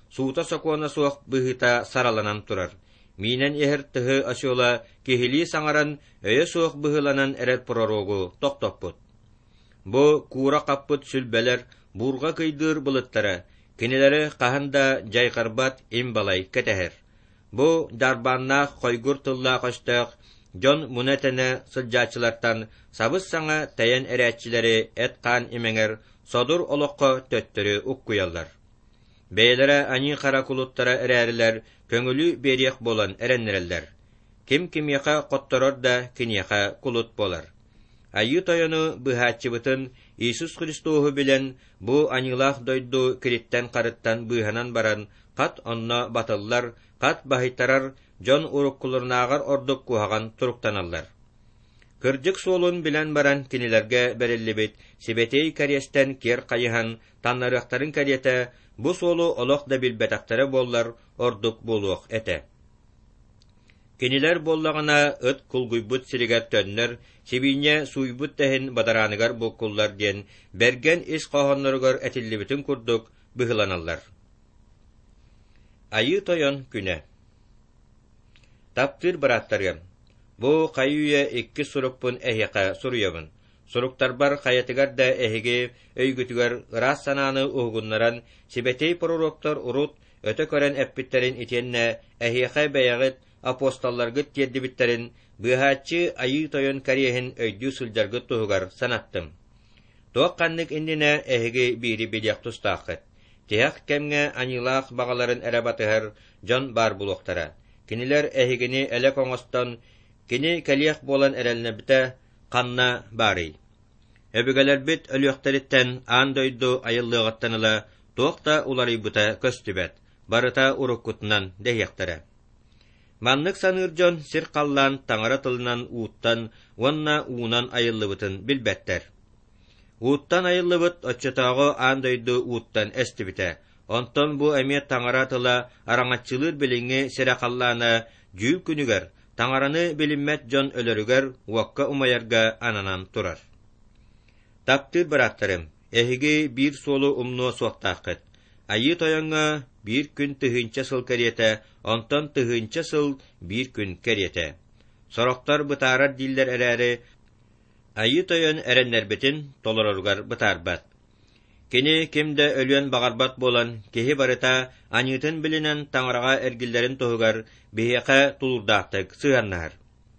суута сокуона суох быһыта сараланан турар. Минен эхер тыһы асыола кихили саңаран өйө суох быһыланан эрер пророгу токтоппут. Бу куура каппыт сүлбелер бурга кыйдыр былыттара, кинилери каханда жайкарбат имбалай кетехер. Бу дарбаннах койгур тылла косток Жон Мунетене сылжачылартан сабыс саңа тайын эрәтчилери эт кан имеңер содур олоққа төттөрү уккуяллар. Бейлere ани каракулуттара эрәрилер көңүлү бериек болан эреннереллер. Ким кимияка котторор да кинияка кулут болар. Айы тойону быхатчыбытын Иисус Христоху билен бу анилах дойду кириттен карыттан быханан баран кат онно батыллар, кат бахитарар Жон уруккулурнаагар ордук кухаган туруктаналлар. Кырдьык суолун билен баран кинилерге бериллибит Сибетей карьестен кер кайыхан таннарыктарын карьете бу суолу олох да билбетактары боллар ордук болуок эте. Кинилер боллагана ыт кулгуйбут сиригер төннөр сибине суйбут тахин бадараныгар буккуллар ден берген ис кохонноргор этиллибитин курдук быхыланаллар. Айы тойон күнө Таптыр бараттарым. Бу кайуя икки сурукпун эхиқа суруябын. Суруктар бар хаятыгар да эхиге өйгүтүгөр ырас сананы угуннаран Сибетей пророктор урут өтө көрен эппиттерин итенне эхиқа бәягыт апостолларгыт теддибиттерин быхатчы айы тойон кариехин өйдүү сылжаргыт туһугар санаттым. Тоққаннык индине эхиге бири бидяк тустаақыт. Тиях кемге анилах бағаларын әрабатыгар Жон бар булуқтара. Кинилер эхигини эле коңостон, кини калиях болан эрелне бите канна барый. Эбигелер бит өлүөхтериттен андойду айыллыгаттаныла тоқта улары бута көстүбет, барыта уруккутунан дехяқтара. Маннык саныр Жон сир қаллан таңара тылынан uuттан, онна уунан айыллыбытын билбеттер. Uuттан айыллыбыт отчотағы андойду uuттан эстибите. Онтон бу эмет таңаратыла араңатчылыр билиңи серақаллана жүйүл күнүгер, таңараны билиммет Жон өлөрүгер уакка умаярга ананан турар. Таптыр бараттарым, эхиги бир солу умну суактақыт. Айы тойонга бир күн тыхынча сыл керете, онтон тыхынча сыл бир күн керете. Сороктар бытарар диллер эрәри, айы тойон эреннер битин толороргар бытарбат. Кини кимде өлүөн багарбат болан, кихи барыта анютын билинен таңырага эргиллерин тоһугар бихеқа тулурдаактык сыарнаар.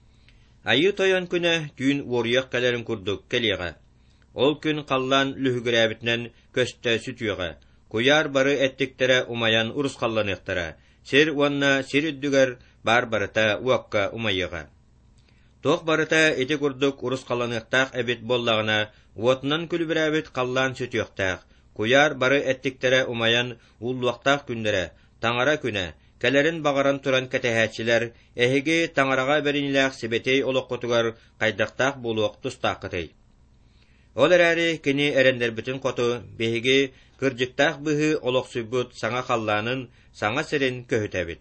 Айы тойон күнө күн уорuyок кэлерин курдук келиэға. Ол күн қаллан лүхүгірәбітінен көстө сүтүйөға. Куяр бары эттиктере умаян урус қалланыктара. Сир уанна сир үддүгер бар барыта уакка умайыға. Тоқ барыта эти курдук урус қалланыктаак эбит боллагына уотунан күлбірәбит қаллан сүтүйөктаак. Куяр бары эттиктере умаян уллуактаак күндере, таңара күнө, кэлерин багаран туран кэтэхәчилер, эһиги таңарага беринилээх Сибетей олоққотугар кайдактаак болуок тустааккытый. Ол эрәри кини эрендер бүтүн коту беһиги кырдьыктаак быһы олоқсуйбут саңа халлаанын саңа сирин көһүтәбит.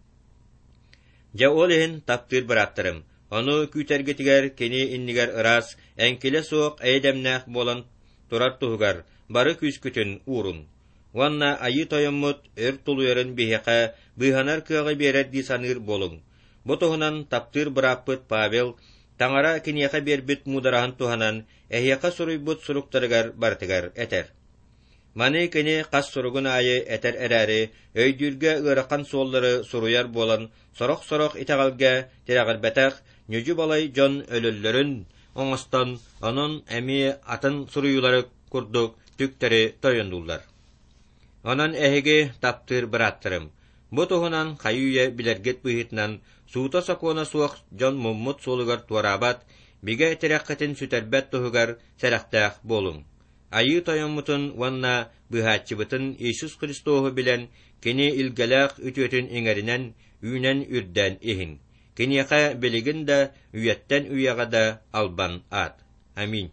Жа ол иһин таптыр бараттарым. Ону күтергетигер кини иннигер ырас, энкиле соок эйдемнәк болан турар туһугар, бары күз күтүн уурун. Уанна айы тойоммут өр тулуерын бихеқа быһанар кыағы берер дисаныр болуң. Бу туһунан таптыр бараппыт Павел, таңара кинияқа бербит мударахан туһанан, эхияқа суруйбут суруктарыгар бартыгар этер. Маны кини қас суругун айы этер эрәри, өйдүрге ыраққан соллары суруяр болан, сорок-сорок итагалга тирагар бетақ, Нөжү балай Жон өлөллөрүн оңостон, онун эми атын суруюлары курдук түктери тойондулар. Онан эхиги таптыр бараттырым. Бу туһунан хайуя билергет быһытынан суута сокуона суох Жон Муммут солугар туарабат, биге тераккатын сүтербет туһугар серактаак болуң. Айы тойоммутун уанна быһаатчыбытын Иисус Христоху билен кини илгелээх үтүөтүн иңеринен үйнен үрден ихин. Кинияқа билигин да үйеттен үйяға да албан ат. Амин.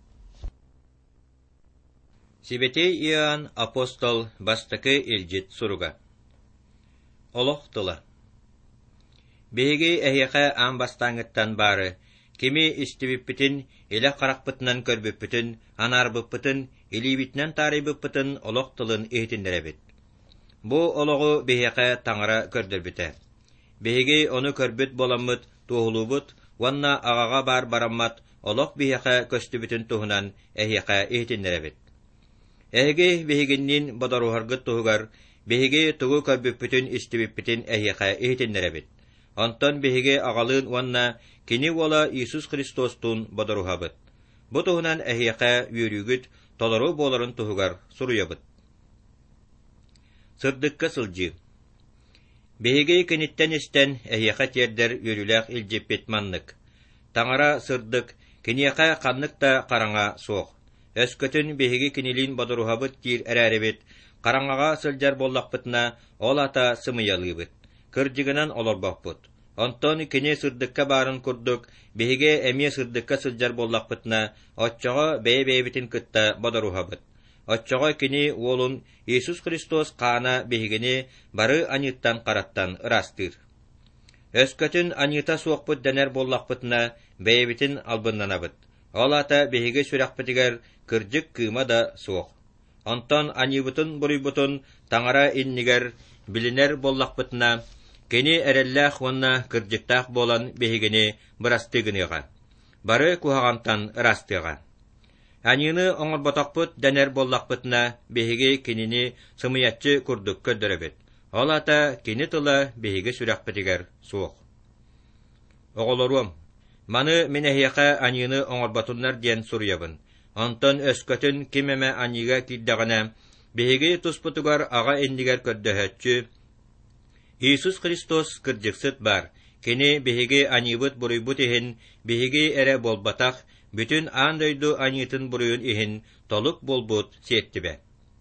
Сибетей Иоанн апостол бастакы илжит суруга. Олохтыла. Беги эхиқа ан бастаңыттан бары, кими истибиппитин, иле қарақпытынан көрбіппитин, анарбыппытин, илибитнен тарибыппытин олохтылын ихтіндеребит. Бу олоғу бейеқе таңара көрдірбіті. Бейге оны көрбіт боламыт, туғылубыт, ванна ағаға бар бараммат, олоқ бейеқе көстүбітін туғынан әйеқе ихтиннеребіт. Әйге бейгеннен бодарухаргыт туғығар, бейге туғы көрбіппітін істібіппітін әйеқе ихтиннеребіт. Онтон бейге ағалын ванна кені ола Иисус Христостун бодарухабыт. Бу туғынан әйеқе үйрігіт толару боларын туғығар сұруябыт. Сырдыкка сылжы. Бейге кенеттен істен әйеқе тердер үйріләқ илжеппет маннык. Таңара сырдык, кенеқе қаннык та қараңа соқ. Өскөтін бейге кенелин бодарухабыт тир әрәребет, қараңаға сылжар боллақпытына ол ата сымыялыбыт. Кыржығынан олорбақпыт. Онтон кене сырдыкка барын күрдік, бейге әме сырдыкка сылжар боллақпытына отчоға бей-бейбітін кытта бодарухабыт. Отчоға кене олын Иисус Христос қана бейгене бары аниттан қараттан ырастыр. Өскөтін анита суақпыт дәнер боллақпытына бейбітін албыннанабыт. Ол ата бейге сүрәқпытігер кыржык кыма да суақ. Онтон анибытын бұруйбытын таңара иннигер билинер боллақпытына кені әрелләқ онна кыржыктақ болан бейгене бұрастығыныға. Бары кухағантан ырастыға. Анины оңыр ботақпыт дәнер боллақпытына бейге кенini сымыятчы күрдік көддіребет. Ол ата кені тыла бейге сүрәқпытігер суық. Оғылыруым, маны менәхияқа анины оңыр ботынлар ден сұруябын. Онтон өскөтін кемеме аниға киддағына бейге тұспытығар аға эндігер көддөһөтчү. Иисус Христос кырдьыксыт бар, кені бейге анибыт бұруйбут ихин, бейге әрі болбатақ, бүтін андойду анитын бұруйын ихин толук болбут сеттібе.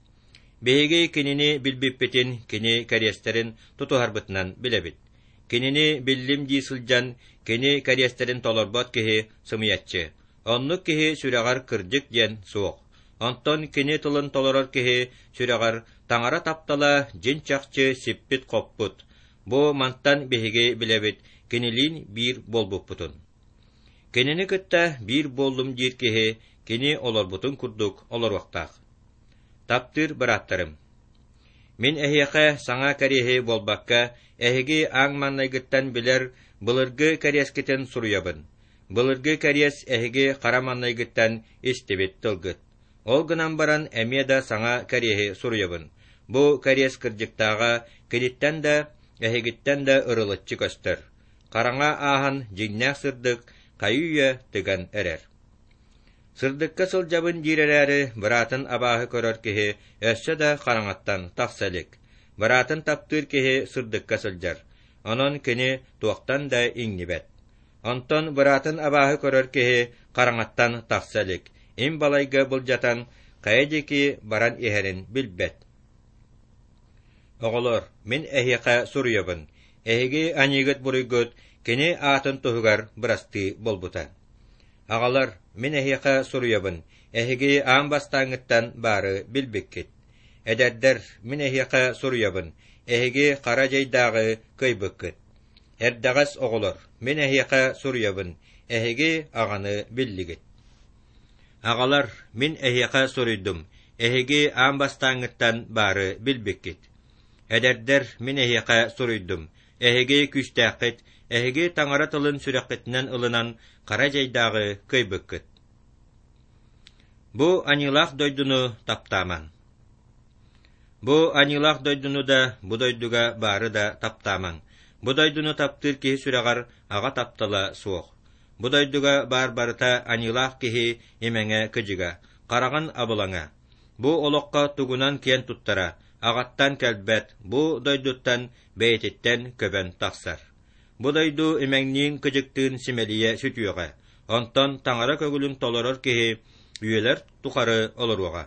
Бейге кенini билбиппетин кені кәрестерін тұтуарбытынан білебит. Кенini биллим дисылжан кені кәрестерін толорбот кеһи сымыятчы. Оннук кеһи сүрәгар кырдьык ден суық. Онтон кені тылын толорор кеһи сүрәгар таңара таптала жин чақчы сиппит қоппут. Бу мантан бейге білебит кенилин бир болбуппутун. Кенини кытта бир болдум дир кеһи кени олорбутун курдук олорвақтақ. Таптыр бараттарым. Мен әхияқа саңа кәрехе болбаққа әхеге аң маннайгыттан білер бұлырғы кәрескетен сұруябын. Бұлырғы кәрес әхеге қараманнайгыттан істебет тылгыт. Ол гынан баран әмеда саңа кәрехе сұруябын. Бу кәрес кірдіктаға кәдеттен да әхегеттен да ұрылытчы көстір. Қараңа ахан жиннәқ сырдық қайуя тыган әрер. Сырдыкка сылжабын диреләре быратын абаһы көрөр кеһи өссө да қараңаттан тахсалик. Быратын таптыр кеһи сырдыкка сылжар. Онон кені туақтан да иңнибет. Онтон быратын абаһы көрөр кеһи қараңаттан тахсалик. Им балайга булжатан кайдеки баран иһерин билбет. Оголор, мен әһиқа суруябын. Әһиге анигыт буруйгыт кені атын туһугар бырасты болбута. Агалар, мен әһиқа суруябын. Әһиге аң бастаңыттан бары билбеккет. Әдәрдер, мен әһиқа суруябын. Әһиге қара жайдағы көйбеккет. Әрдағас оголор, мен әһиқа суруябын. Әһиге ағаны биллигет. Агалар, мен әһиқа суруйдум. Әһиге аң бастаңыттан бары билбеккет. Әдәрдер, мен әһиқа суруйдум. Әһиге күстәқет, әһиге таңара тылын сүрәқетінен ылынан қара жайдағы көйбөккет. Бу анилақ дойдуну таптаман. Бу анилақ дойдуну да бу дойдуга бары да таптаман. Бу дойдуну таптыр кеһи сүрәғар аға таптала суық. Бу дойдуга бар барыта анилақ кеһи емеңе кыжыга, қарағын абылаңа. Бу олоққа тугунан кен туттара, ағаттан кәлбәт, бу дойдуттан бәйтеттен көбен тақсар. Бу дойду емеңнин кыжыктыын симелие сүтүйөға. Онтон таңара көгүлүн толорор кеһи үйелер тухары олоруға.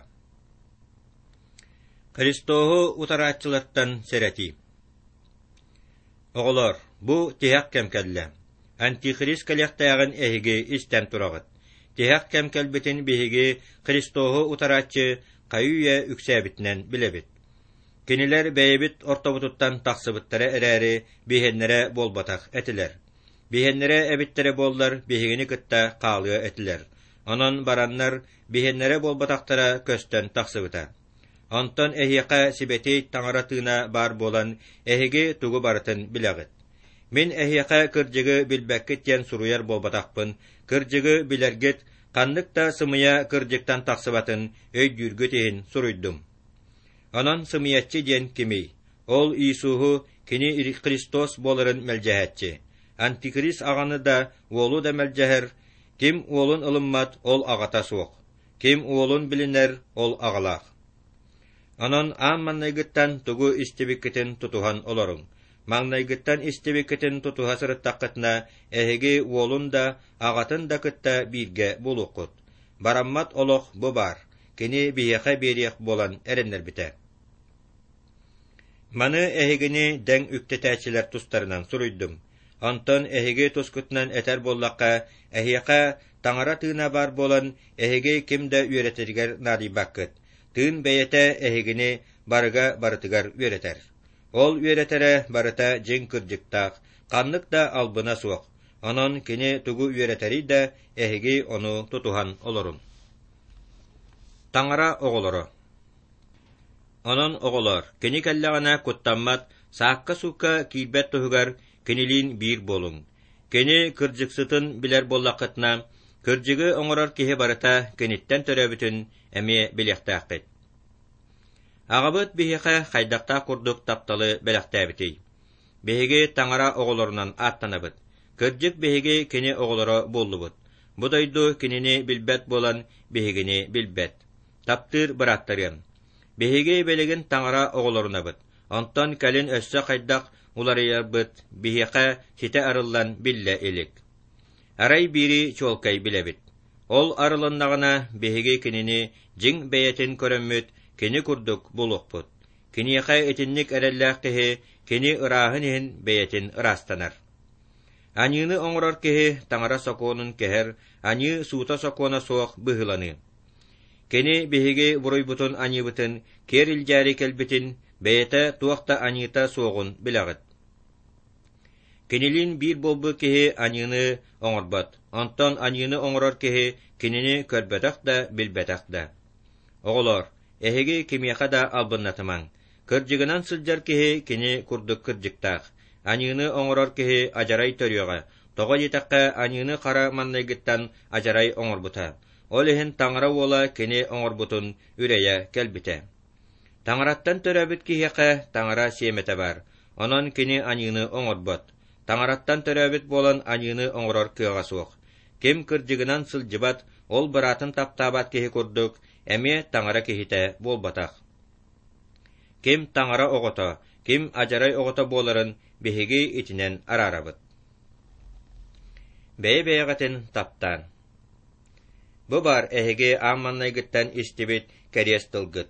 Христоху утараатчылаттан серети. Оголор, бу тиһәк кәмкәллә. Антихрист кәләхтәгән эһиге истән турагыт. Тиһәк кәмкәлбетен биһиге Христоху утараатчы кайуя үксәбитнән билебит. Кенилер бәйбит ортобутуттан тақсыбыттары әрәрі бейхеннері болбатақ әтілер. Бейхеннері әбіттере болдар бейхені кытта қалығы әтілер. Онын бараннар бейхеннері болбатақтара көстен тақсыбыта. Онтон эһиэхэ сибетей таҥаратыына бар болан эһиги тугу барытын билэҕит. Мин эһиэхэ кырдьыгы билбэккит диэн суруйар болбатахпын, кырдьыгы билэргит, ханнык да сымыйа кырдьыктан тахсыбатын өйдүүргүт иһин суруйдум. Онон сымыйаччы диэн кимий? Ол Иисуху кини Христос боларын мэлжэһэтчи. Антикрист аҕаны да уолу да мэлжэһэр, ким уолун ылыммат, ол аҕата суох. Ким уолун билинер, ол аҕалаах. Онон аам маннайгыттан тугу истибиккитин тутухан олоруң. Маңнайгыттан истибиккитин тутуха сырыттаккытна эһиги уолун да аҕатын да кытта биирге булуккут. Бараммат олох бу бар, кини биһиэхэ биэриэх болан эреннер бите. Маны эһигини дэң үктетээчилэр тустарынан суруйдум. Онтон эһиги тускутунан этер боллакка эһиэхэ таҥара тыына бар болан эһиги ким да үөретиргэр наадыйбаккыт. Тыын бэйэтэ эһигини барыга барытыгар үөретер. Ол үөретере барыта дьиҥ кырдьыктаах, ханнык да албына суох. Онон кини тугу үөретери да эһиги ону тутухан олорун. Таҥара оҕолоро. Онон оҕолор, кини кэллэҕинэ куттаммат, саакка-сукка киирбэт туһугар кинилиин биир болуң. Кини кырдьыксытын билэр боллаккытна, кырдьыгы оҥорор киһи барыта киниттэн төрөбүтүн эмиэ билэхтээхпит. Аҕабыт биһиэхэ хайдахтаа курдук тапталы бэлэхтээбитий. Биһиги таҥара оҕолорунан ааттанабыт. Кырдьык биһиги кини оҕолоро буоллубут. Будойду кинини билбэт болан биһигини билбэт. Таптыыр быраттарыам. Биһиги белигин таҥара оҕолорунабыт. Онтон кэлин өссө хайдах уларыйарбыт, биһиэхэ сите арыллан биллэ илик. Арай бири чуолкай билэбит. Ол арылыннағына биһиги кинини дьиҥ бэйэтин көрөммүт, кини курдук булукпут. Киниэхэ этинник эрэллээх киһи кини ыраахын иһин бэйэтин ырастанар. Аньыыны оҥорор киһи таҥара сокуонун кэһэр, аньыы суута сокуона суох быһыланы. Кини биһиги буруйбутун аньыыбытын киэр илдьээри кэлбитин бэйэтэ туохта аньыыта суоҕун билэҕит. Кинилин биир болбу киһи аньыыны оҥорбат, онтон аньыыны оҥорор киһи кинини көрбөтөх да билбэтэх да. Оҕолор, эһиги кимиэхэ да албыннатымаң. Кырдьыгынан сылдьар киһи кини курдук кырдьыктаах. Аньыыны оҥорор киһи ажарай төрүөҕэ. Тоҕо дитэххэ аньыыны хара маннайгыттан ажарай оҥорбута. Ол иһин таҥара уола кини оҥорбутун үрэйэ кэлбитэ. Таҥараттан төрөбүт киһиэхэ таҥара сиэмэтэ бар. Онон кини аньыыны оҥорбот. Таҥараттан төрөбүт болан аньыыны оҥорор кыаҕа суох. Ким кырдьыгынан сылдьыбат, ол быраатын таптаабат киһи курдук, эмиэ таҥара киһитэ буолбатах. Ким таҥара оҕото, ким ажарай оҕото буоларын биһиги итинэн араарабыт. Бэйэ-бэйэҕэтин таптаан. Бу бар эһиги аамманнайгыттан истибит кэриэс тылгыт.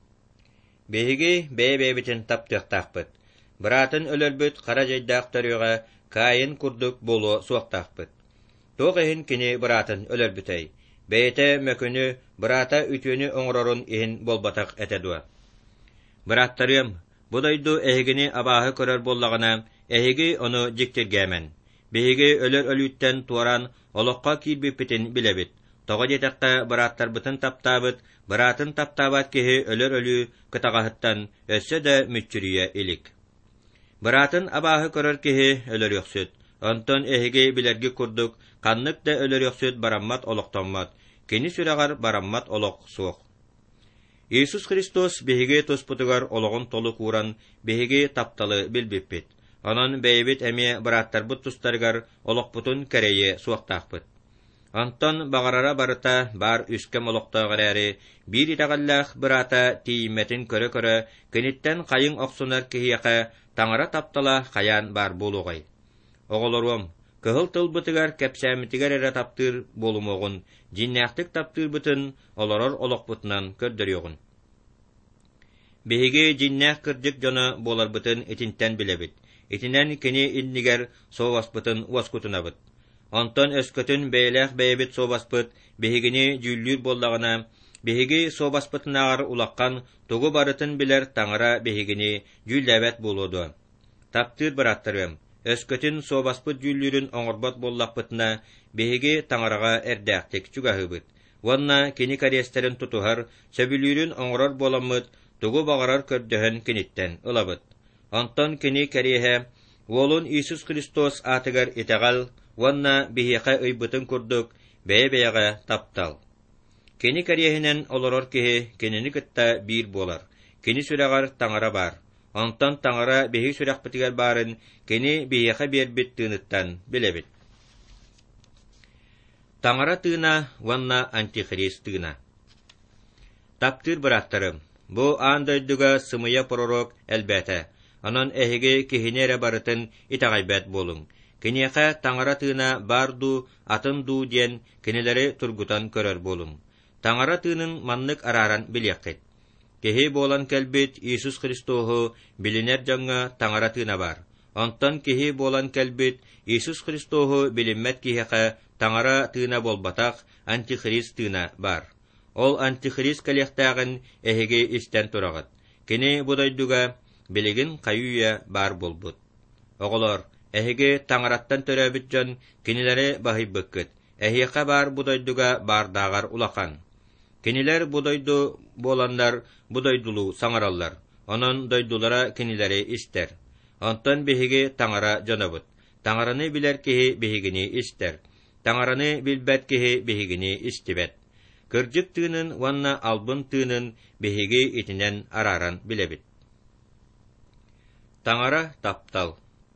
Биһиги бэйэ-бэйэбитин таптыахтаахпыт. Быраатын өлөрбүт хара дьайдаах төрүөҕэ каайын курдук буолуо суохтаахпыт. Туох иһин кини быраатын өлөрбүтэй. Бэйэтэ мөкүнү быраата үтүөнү оҥорорун иһин болбатах этэ дуа. Быраттарыам, будойду эһигини абааһы көрөр боллагана эһиги ону дьиктиргээмен. Биһиги өлөр өлүүттэн туоран олоххо киирбиппитин билэбит. Тоҕо диэтэххэ бырааттарбытын таптаабыт, быраатын таптаабат киһи өлөр өлүү кытаҕаһыттан өссө да мүччүрүйэ илик. Быраатын абааһы көрөр киһи өлөрүөхсүт. Онтон эһиги билэрги курдук, ханнык да өлөрүөхсүт бараммат олохтоммат, кини сүрэҕэр бараммат олох суох. Иисус Христос биһиги туспутугар ологон толу кууран биһиги тапталы билбиппит. Онон бэйбит эмиэ бырааттарбыт тустарыгар олохпутун кэрэйэ суохтаахпыт. Онтон бағарара барыта бар үскем олохтоогар биир итаҕаллаах быраата тииммэтин көрө-көрө кениттен хайыҥ охсунар киһиэхэ таҥара таптала хайаан бар буолуҕай. Оҕолоруом, кыһыл тылбытыгар кэпсээмитигэр эрэ таптыыр буолумоҕун, дьиннээхтик таптыырбытын олорор олохпутунан көрдөрүөҕүн. Биһиги дьиннээх кырдьык дьоно буоларбытын итинтэн билэбит. Итинэн кини иннигэр сообаспытын уоскутунабыт. Онтон өскөтүн бэйэлээх бэйэбит сообаспыт биһигини дьүүллүүр боллагана, биһиги сообаспытынааҕар улаккан тугу барытын билэр таҥара биһигини дьүүллээбэт буолуоду. Таптыыр быраттарыам, өскөтүн сообаспыт дьүүллүүрүн оҥорбот боллахпытына биһиги таҥараҕа эрдээхтик чугаһыыбыт. Уонна кини кариэстерин тутуһар, сөбүлүүрүн оҥорор боламмыт, тугу бағарар көрдөһөн киниттен ылабыт. Онтон кини кәрieһэ, уолун Иисус Христос атыгар итегал, уанна биһиэхэ ыйбытын курдук, бэйэ-бэйэҕэ таптал. Кини кәрieһинэн олорор киһи кинини кытта биир буолар. Кини сүрэҕар таҥара бар. Онтон таҥара биһиги сүрэхпитигэр баарын кини биһиэхэ биэрбит тыыныттан билэбит. Таҥара тыына, уанна антихрист тыына. Таптыр быраттарым, бу аандойдуга сымыя пророк элбэтэ, онон эһиги киһинере барытын итаҕайбэт болуң. Киниэхэ таҥара тыына барду, атын дуу диэн кинилери тургутан көрөр болуң. Таҥара тыынын маннык арааран билиэххит. Киһи буолан кэлбит Иисус Христоһу билинер дьоҥҥа таҥара тыына бар. Онтон киһи буолан кэлбит Иисус Христоһу билинмэт киһиэхэ таҥара тыына болбатах антихрист тыына бар. Ол антихрист кэлиэхтээҕин эһиги истэн тураҕат. Кини будойдуга билигин хайууя бар болбут. Оҕолор, эһиги таҥараттан төрөөбүт дьон кинилери баһыйбыккыт. Эһиэхэ бар будойдуга бардаагар улахан. Кинилер будойду боландар будойдулуу саҥараллар. Онон дойдулара кинилери истер. Онтон биһиги таҥара дьонобут. Таҥараны билэр киһи биһигини истер. Таҥараны билбэт киһи биһигини истибэт. Кырдьык тыынын уанна албын тыынын биһиги итинэн арааран билэбит. Таҥара таптал.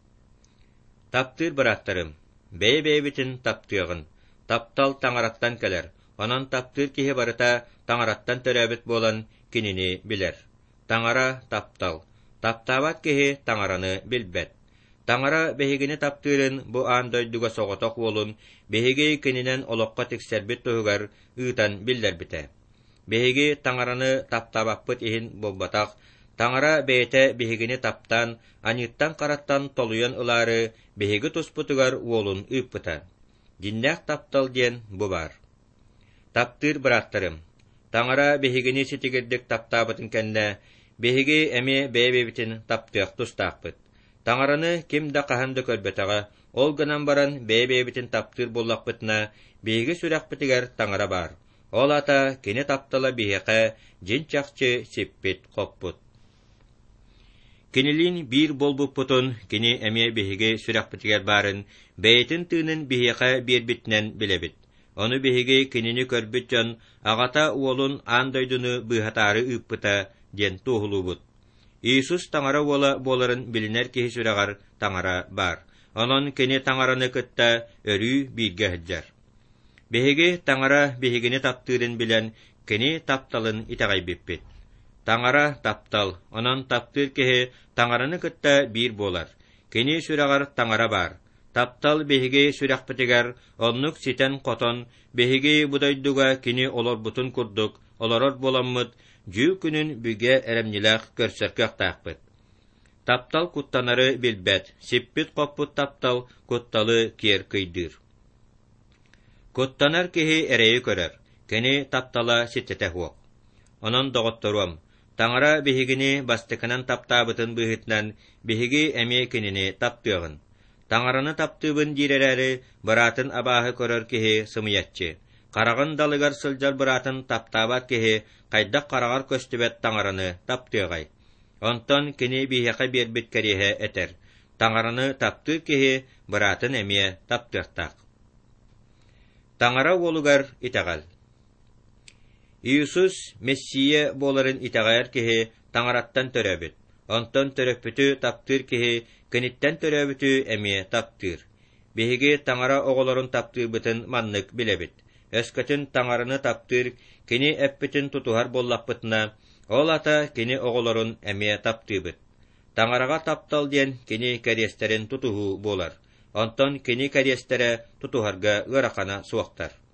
Таптыр быраттарым, бэйэ-бэйэбитин таптыагын. Таптал таҥараттан келер. Онон таптыр киһи барыта таҥараттан төрөөбүт буолан кинини билэр. Таҥара таптал. Таптаабат киһи таҥараны билбэт. Таҥара биһигини таптыырын бу аандойдуга соҕотох уолун биһиги кининэн олоққа тиксэрбит туһугар ыытан биллэрбитэ. Биһиги таҥараны таптаабаппыт иһин болбатах, таҥара бэйэтэ биһигини таптан, аньыттан караттан толуйан ылаары биһиги туспутугар уолун ыыппыта. Диннээх таптал диэн бу бар. Таптыр быраттарым, таҥара биһигини ситигирдик таптаабытын кэннэ, биһиги эми бэйэбэбитин таптыах тустаахпыт. Таҥараны ким да хаһанды көрбөтөҕө, ол гынан баран бэйэ-бэйэбитин таптыр буллахпытына биһиги сүрэхпитигэр таҥара бар. Ол ата кини таптала биһиэхэ дьин чахчы сиппит хоппут. Кинилин биир болбуппутун кини эмиэ биһиги сүрэхпитигэр барын бэйэтин тыынын биһиэхэ биэрбитинэн билэбит. Ону биһиги кинини көрбүт дьон аҕата уолун аандойдуну быыһатаары ыыппыта диэн туһулуубут. Иисус таҥара уола буоларын билинер киһи сүрэҕар таҥара бар. Онон кини таҥараны кытта өрүү бииргэ сылдьар. Биһиги таҥара биһигини таптыырын билэн кини тапталын итаҕайбиппит. Таҥара таптал, онон таптыыр киһи таҥараны кытта биир буолар. Кини сүрэҕар таҥара бар. Таптал биһиги сүрэхпитигэр оннук ситэн хотон биһиги будойдуга кини олорбутун курдук, олорор боламмыт, жүү күнүн бүгэ эремнилээх көрсөркөөх таахпыт. Таптал куттанары билбэт, сиппит хоппут таптал кутталы киэр кыйдыыр. Куттанар киһи эрэйи көрөр, кини таптала ситтэтэ хуок. Онон доҕотторуам, таҥара биһигини бастыкынан таптаабытын быыһытынан биһиги эмиэ кинини таптыагын. Таҥараны таптыыбын диирэрээри быраатын абааһы көрөр киһи сымыйаччы. Карагын далыгар сылдьар быраатын таптаабат киһи хайдах карагар көстүбэт таҥараны таптыагай. Онтон кини биһиэхэ биэрбит кэриэһэ этэр. Таҥараны таптыыр киһи быраатын эмиэ таптыахтаах. Таҥара уолугар итаҕал. Иисус Мессия буоларын итаҕайар киһи таҥараттан төрөөбүт. Онтон төрөппүтү таптыыр киһи кыниттэн төрөөбүтү эмиэ таптыыр. Биһиги таҥара оҕолорун таптыыбытын маннык билэбит. Өскөтүн таҥараны таптыыр кини эппитин тутуһар боллаппытына, ол ата кини оҕолорун эмиэ таптыыбыт. Таҥарага таптал диэн кини кэриэстерин тутуһуу буолар. Онтон кини кэриэстерэ тутуһарга ыарахана суохтар.